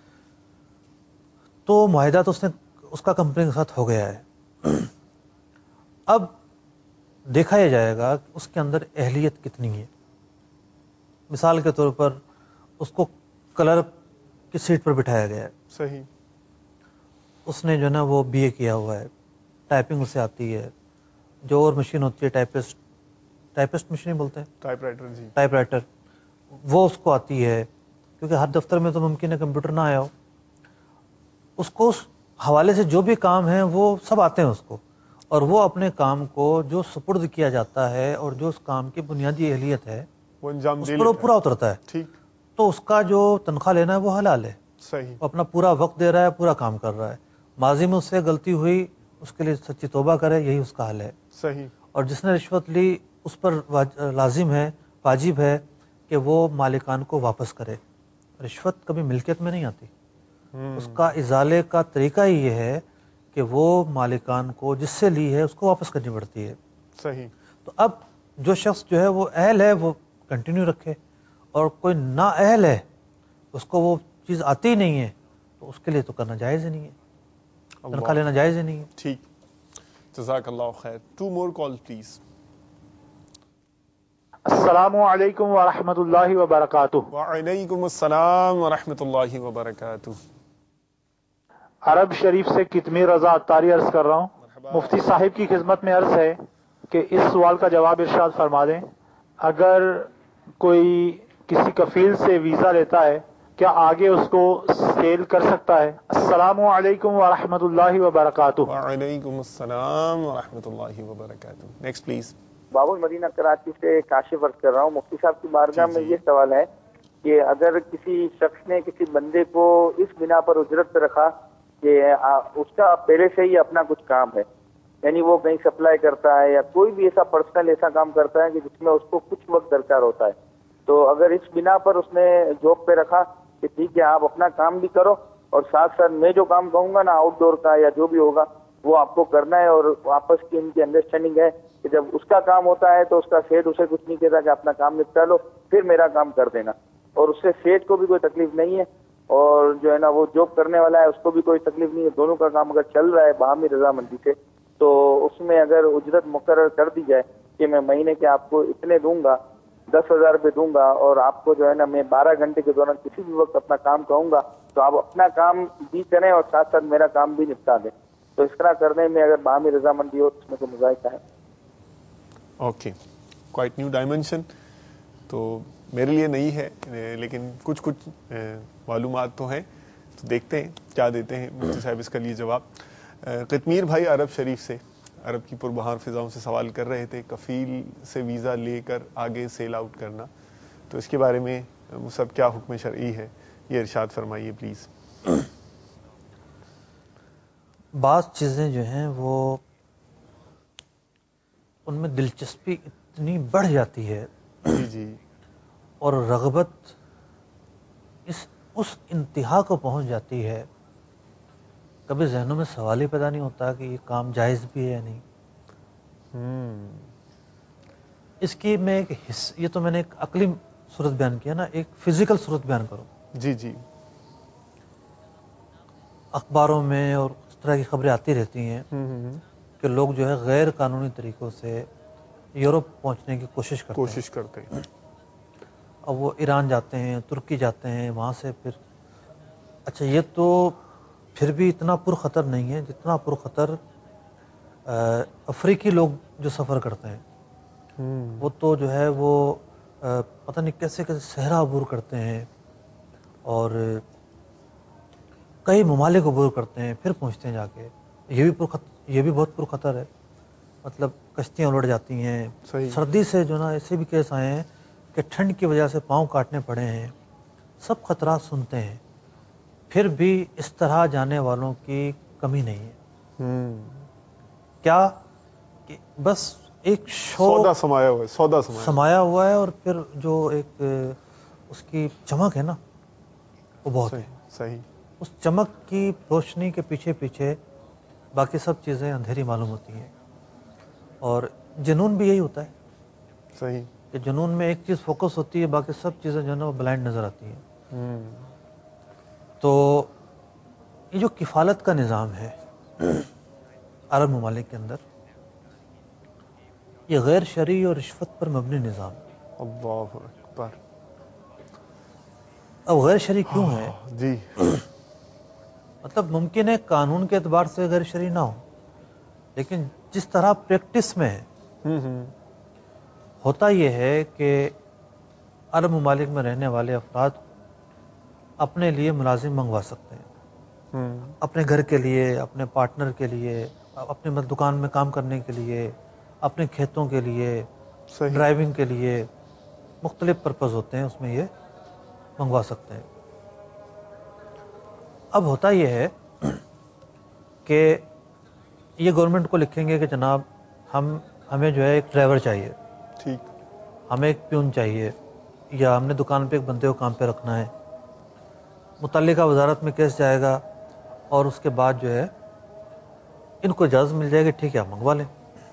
S3: تو معاہدہ تو اس نے اس کا کمپنی کے ساتھ ہو گیا ہے. اب دیکھا یہ جائے گا کہ اس کے اندر اہلیت کتنی ہے. مثال کے طور پر اس کو کلرک کی سیٹ پر بٹھایا گیا ہے,
S2: صحیح,
S3: اس نے جو نا وہ بی اے کیا ہوا ہے, ٹائپنگ اسے آتی ہے, جو اور مشین ہوتی ہے ٹائپسٹ ٹائپسٹ مشین بولتے ہیں,
S2: ٹائپ رائٹر, جی,
S3: ٹائپ رائٹر, وہ اس کو آتی ہے, کیونکہ ہر دفتر میں تو ممکن ہے کمپیوٹر نہ آیا ہو. اس کو اس حوالے سے جو بھی کام ہیں وہ سب آتے ہیں اس کو, اور وہ اپنے کام کو جو سپرد کیا جاتا ہے اور جو اس کام کی بنیادی اہلیت ہے
S2: وہ انجام
S3: اس
S2: دے
S3: پر وہ
S2: لیتا
S3: پورا اترتا ہے.
S2: ٹھیک,
S3: تو اس کا جو تنخواہ لینا ہے وہ حلال ہے,
S2: صحیح,
S3: وہ اپنا پورا وقت دے رہا ہے, پورا کام کر رہا ہے. ماضی میں اس سے غلطی ہوئی, اس کے لیے سچی توبہ کرے, یہی اس کا حل ہے.
S2: صحیح.
S3: اور جس نے رشوت لی اس پر لازم ہے, واجب ہے کہ وہ مالکان کو واپس کرے. رشوت کبھی ملکیت میں نہیں آتی, اس کا ازالے کا طریقہ ہی یہ ہے کہ وہ مالکان کو جس سے لی ہے اس کو واپس کرنی پڑتی ہے.
S2: صحیح.
S3: تو اب جو شخص جو ہے وہ اہل ہے وہ کنٹینیو رکھے، اور کوئی نا اہل ہے اس کو وہ چیز آتی ہی نہیں ہے تو اس کے لیے تو کرنا جائز ہی نہیں ہے، تنخواہ لینا جائز ہی نہیں ہے.
S2: ٹھیک، جزاک اللہ خیر. Two more call please.
S12: السلام علیکم ورحمۃ اللہ وبرکاتہ.
S2: وعلیکم السلام ورحمۃ اللہ وبرکاتہ.
S12: عرب شریف سے کتمیر رضا عطاری عرض کر رہا ہوں. مفتی صاحب کی خدمت میں عرض ہے کہ اس سوال کا جواب ارشاد فرما دیں. اگر کوئی کسی کفیل سے ویزا لیتا ہے کیا آگے اس کو سیل کر سکتا ہے؟ السلام علیکم ورحمۃ اللہ وبرکاتہ.
S2: وعلیکم السلام ورحمۃ اللہ وبرکاتہ. Next please.
S13: باب المدینہ کراچی سے کاشف عرض کر رہا ہوں. مفتی صاحب کی بارگاہ میں یہ سوال ہے کہ اگر کسی شخص نے کسی بندے کو اس بنا پر اجرت پہ رکھا کہ اس کا پہلے سے ہی اپنا کچھ کام ہے، یعنی وہ کہیں سپلائی کرتا ہے یا کوئی بھی ایسا پرسنل ایسا کام کرتا ہے کہ جس میں اس کو کچھ وقت درکار ہوتا ہے، تو اگر اس بنا پر اس نے جاب پہ رکھا کہ ٹھیک ہے آپ اپنا کام بھی کرو اور ساتھ ساتھ میں جو کام کہوں گا نا آؤٹ ڈور کا یا جو بھی ہوگا وہ آپ کو کرنا ہے، اور آپس کی ان کی انڈرسٹینڈنگ ہے کہ جب اس کا کام ہوتا ہے تو اس کا سیٹ اسے کچھ نہیں کہتا کہ اپنا کام نپٹا لو پھر میرا کام کر دینا، اور اس سے سیٹ کو بھی کوئی تکلیف نہیں ہے اور جو ہے نا وہ جاب کرنے والا ہے اس کو بھی کوئی تکلیف نہیں ہے. دونوں کا کام اگر چل رہا ہے باہمی رضامندی سے تو اس میں اگر اجرت مقرر کر دی جائے کہ میں مہینے کے آپ کو اتنے دوں گا، دس ہزار روپے دوں گا، اور آپ کو جو ہے نا میں بارہ گھنٹے کے دوران کسی بھی وقت اپنا کام کہوں گا تو آپ اپنا کام بھی کریں اور ساتھ ساتھ میرا کام بھی نپٹا دیں، تو اس طرح کرنے میں اگر باہمی رضامندی ہو تو اس میں کوئی مذائقہ ہے.
S2: اوکے، کوائٹ نیو ڈائمینشن تو میرے لیے نہیں ہے لیکن کچھ کچھ معلومات تو ہیں، تو دیکھتے ہیں کیا دیتے ہیں مفتی صاحب اس کا لیے جواب. قطمیر بھائی عرب شریف سے، عرب کی پربہار فضاؤں سے سوال کر رہے تھے کفیل سے ویزا لے کر آگے سیل آؤٹ کرنا، تو اس کے بارے میں وہ سب کیا حکم شرعی ہے یہ ارشاد فرمائیے پلیز.
S3: بعض چیزیں جو ہیں وہ ان میں دلچسپی اتنی بڑھ جاتی ہے
S2: جی جی
S3: اور رغبت اس اس انتہا کو پہنچ جاتی ہے، کبھی ذہنوں میں سوال ہی پیدا نہیں ہوتا کہ یہ کام جائز بھی ہے یا نہیں. اس کی میں ایک حص... یہ تو میں نے ایک عقلی صورت بیان کیا نا، ایک فزیکل صورت بیان کروں.
S2: جی جی
S3: اخباروں میں اور اس طرح کی خبریں آتی رہتی ہیں کہ لوگ جو ہے غیر قانونی طریقوں سے یورپ پہنچنے کی کوشش کرتے
S2: کوشش کرتے ہیں.
S3: اب وہ ایران جاتے ہیں، ترکی جاتے ہیں، وہاں سے پھر اچھا یہ تو پھر بھی اتنا پرخطر نہیں ہے جتنا پرخطر افریقی لوگ جو سفر کرتے ہیں. وہ تو جو ہے وہ پتہ نہیں کیسے کیسے صحرا عبور کرتے ہیں اور کئی ممالک عبور کرتے ہیں پھر پہنچتے ہیں جا کے. یہ بھی پرخطر، یہ بھی بہت پرخطر ہے، مطلب کشتیاں الٹ جاتی ہیں. سردی سے جو نا ایسے بھی کیس آئے ہیں کہ ٹھنڈ کی وجہ سے پاؤں کاٹنے پڑے ہیں. سب خطرات سنتے ہیں پھر بھی اس طرح جانے والوں کی کمی نہیں ہے. کیا کہ بس ایک
S2: سودا سمایا ہوا ہے، سودا سمایا
S3: سمایا ہوا ہے اور پھر جو ایک اس کی چمک ہے نا وہ بہت ہے.
S2: صحیح.
S3: اس چمک کی روشنی کے پیچھے پیچھے باقی سب چیزیں اندھیری معلوم ہوتی ہیں. اور جنون بھی یہی ہوتا ہے.
S2: صحیح.
S3: کہ جنون میں ایک چیز فوکس ہوتی ہے، باقی سب چیزیں جو ہے نا وہ بلائنڈ نظر آتی ہیں. تو یہ جو کفالت کا نظام ہے عرب ممالک کے اندر، یہ غیر شرعی اور رشوت پر مبنی نظام ہے.
S2: اللہ اکبر.
S3: اب غیر شرعی کیوں ہے؟
S2: جی
S3: مطلب ممکن ہے قانون کے اعتبار سے غیر شرعی نہ ہو، لیکن جس طرح پریکٹس میں ہے ہوتا یہ ہے کہ عرب ممالک میں رہنے والے افراد اپنے لیے ملازم منگوا سکتے ہیں، اپنے گھر کے لیے، اپنے پارٹنر کے لیے، اپنے دکان میں کام کرنے کے لیے، اپنے کھیتوں کے لیے، ڈرائیونگ کے لیے، مختلف پرپز ہوتے ہیں اس میں یہ منگوا سکتے ہیں. اب ہوتا یہ ہے کہ یہ گورنمنٹ کو لکھیں گے کہ جناب ہم ہمیں جو ہے ایک ڈرائیور چاہیے،
S2: ٹھیک،
S3: ہمیں ایک پیون چاہیے، یا ہم نے دکان پہ ایک بندے کو کام پہ رکھنا ہے. متعلقہ وزارت میں کیس جائے گا اور اس کے بعد جو ہے ان کو اجازت مل جائے گی ٹھیک ہے آپ منگوا لیں.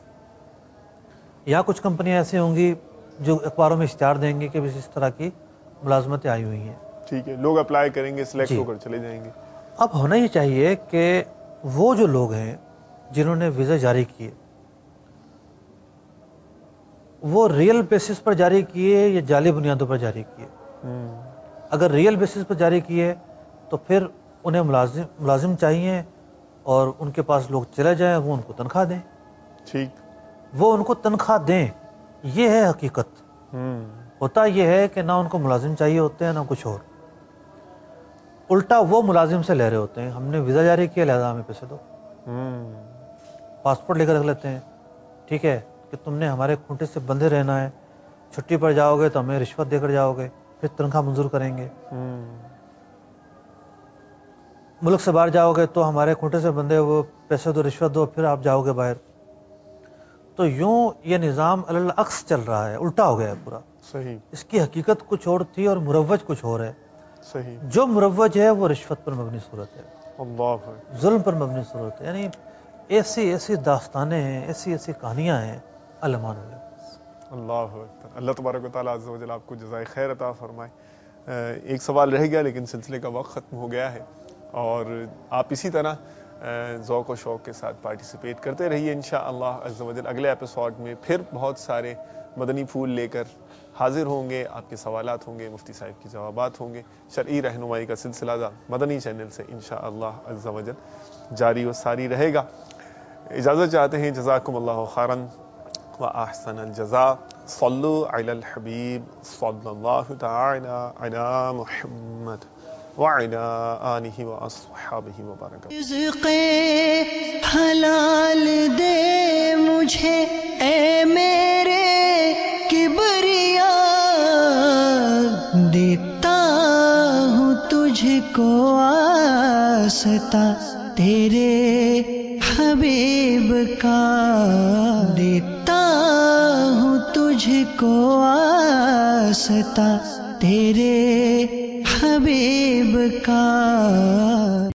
S3: یا کچھ کمپنیاں ایسی ہوں گی جو اخباروں میں اشتہار دیں گے کہ اس طرح کی ملازمتیں آئی ہوئی ہیں.
S2: ٹھیک ہے, لوگ اپلائی کریں گے, سلیکٹ ہو کر چلے جائیں گے.
S3: اب ہونا یہ چاہیے کہ وہ جو لوگ ہیں جنہوں نے ویزا جاری کیے وہ ریئل بیسس پر جاری کیے یا جعلی بنیادوں پر جاری کیے. اگر ریئل بیسس پر جاری کیے تو پھر انہیں ملازم ملازم چاہیے اور ان کے پاس لوگ چلے جائیں, وہ ان کو تنخواہ دیں.
S2: ٹھیک,
S3: وہ ان کو تنخواہ دیں, یہ ہے حقیقت. ہوتا یہ ہے کہ نہ ان کو ملازم چاہیے ہوتے ہیں نہ کچھ اور, الٹا وہ ملازم سے لے رہے ہوتے ہیں ہم نے ویزا جاری کیا لہذا ہمیں پیسے دو. پاسپورٹ لے کر رکھ لیتے ہیں, ٹھیک ہے کہ تم نے ہمارے کھونٹے سے بندھے رہنا ہے, چھٹی پر جاؤ گے تو ہمیں رشوت دے کر جاؤ گے, پھر تنخواہ منظور کریں گے. ملک سے باہر جاؤ گے تو ہمارے کھونٹے سے بندھے وہ پیسے دو رشوت دو پھر آپ جاؤ گے باہر. تو یوں یہ نظام العکس چل رہا ہے, الٹا ہو گیا ہے پورا.
S2: صحیح.
S3: اس کی حقیقت کچھ اور تھی اور مروج کچھ اور ہے.
S2: صحیح.
S3: جو مروج ہے وہ رشوت پر مبنی صورت ہے,
S2: اللہ
S3: ظلم پر مبنی صورت ہے. یعنی ایسی ایسی داستانیں ہیں, ایسی ایسی کہانیاں ہیں, علمان ہوئے.
S2: اللہ اکبر. اللہ تبارک و تعالیٰ عز و جل آپ کو جزائے خیر عطا فرمائے. ایک سوال رہ گیا لیکن سلسلے کا وقت ختم ہو گیا ہے, اور آپ اسی طرح ذوق و شوق کے ساتھ پارٹیسپیٹ کرتے رہیے. انشاءاللہ عز و جل اگلے ایپیسوڈ میں پھر بہت سارے مدنی پھول لے کر حاضر ہوں گے. آپ کے سوالات ہوں گے, مفتی صاحب کی جوابات ہوں گے. شرعی رہنمائی کا سلسلہ مدنی چینل سے انشاءاللہ عز و جل جاری و ساری رہے گا. اجازت چاہتے ہیں. جزاکم اللہ خیرا و احسن الجزاء. صلو علی الحبیب صلی اللہ تعالی علی محمد وعلی آلہ واصحابہ وبارک.
S1: رزق حلال دے مجھے اے میرے کبریا, دیتا ہوں تجھ کو واسطہ تیرے حبیب کا, دیتا ہوں تجھ کو واسطہ تیرے حبیب کا.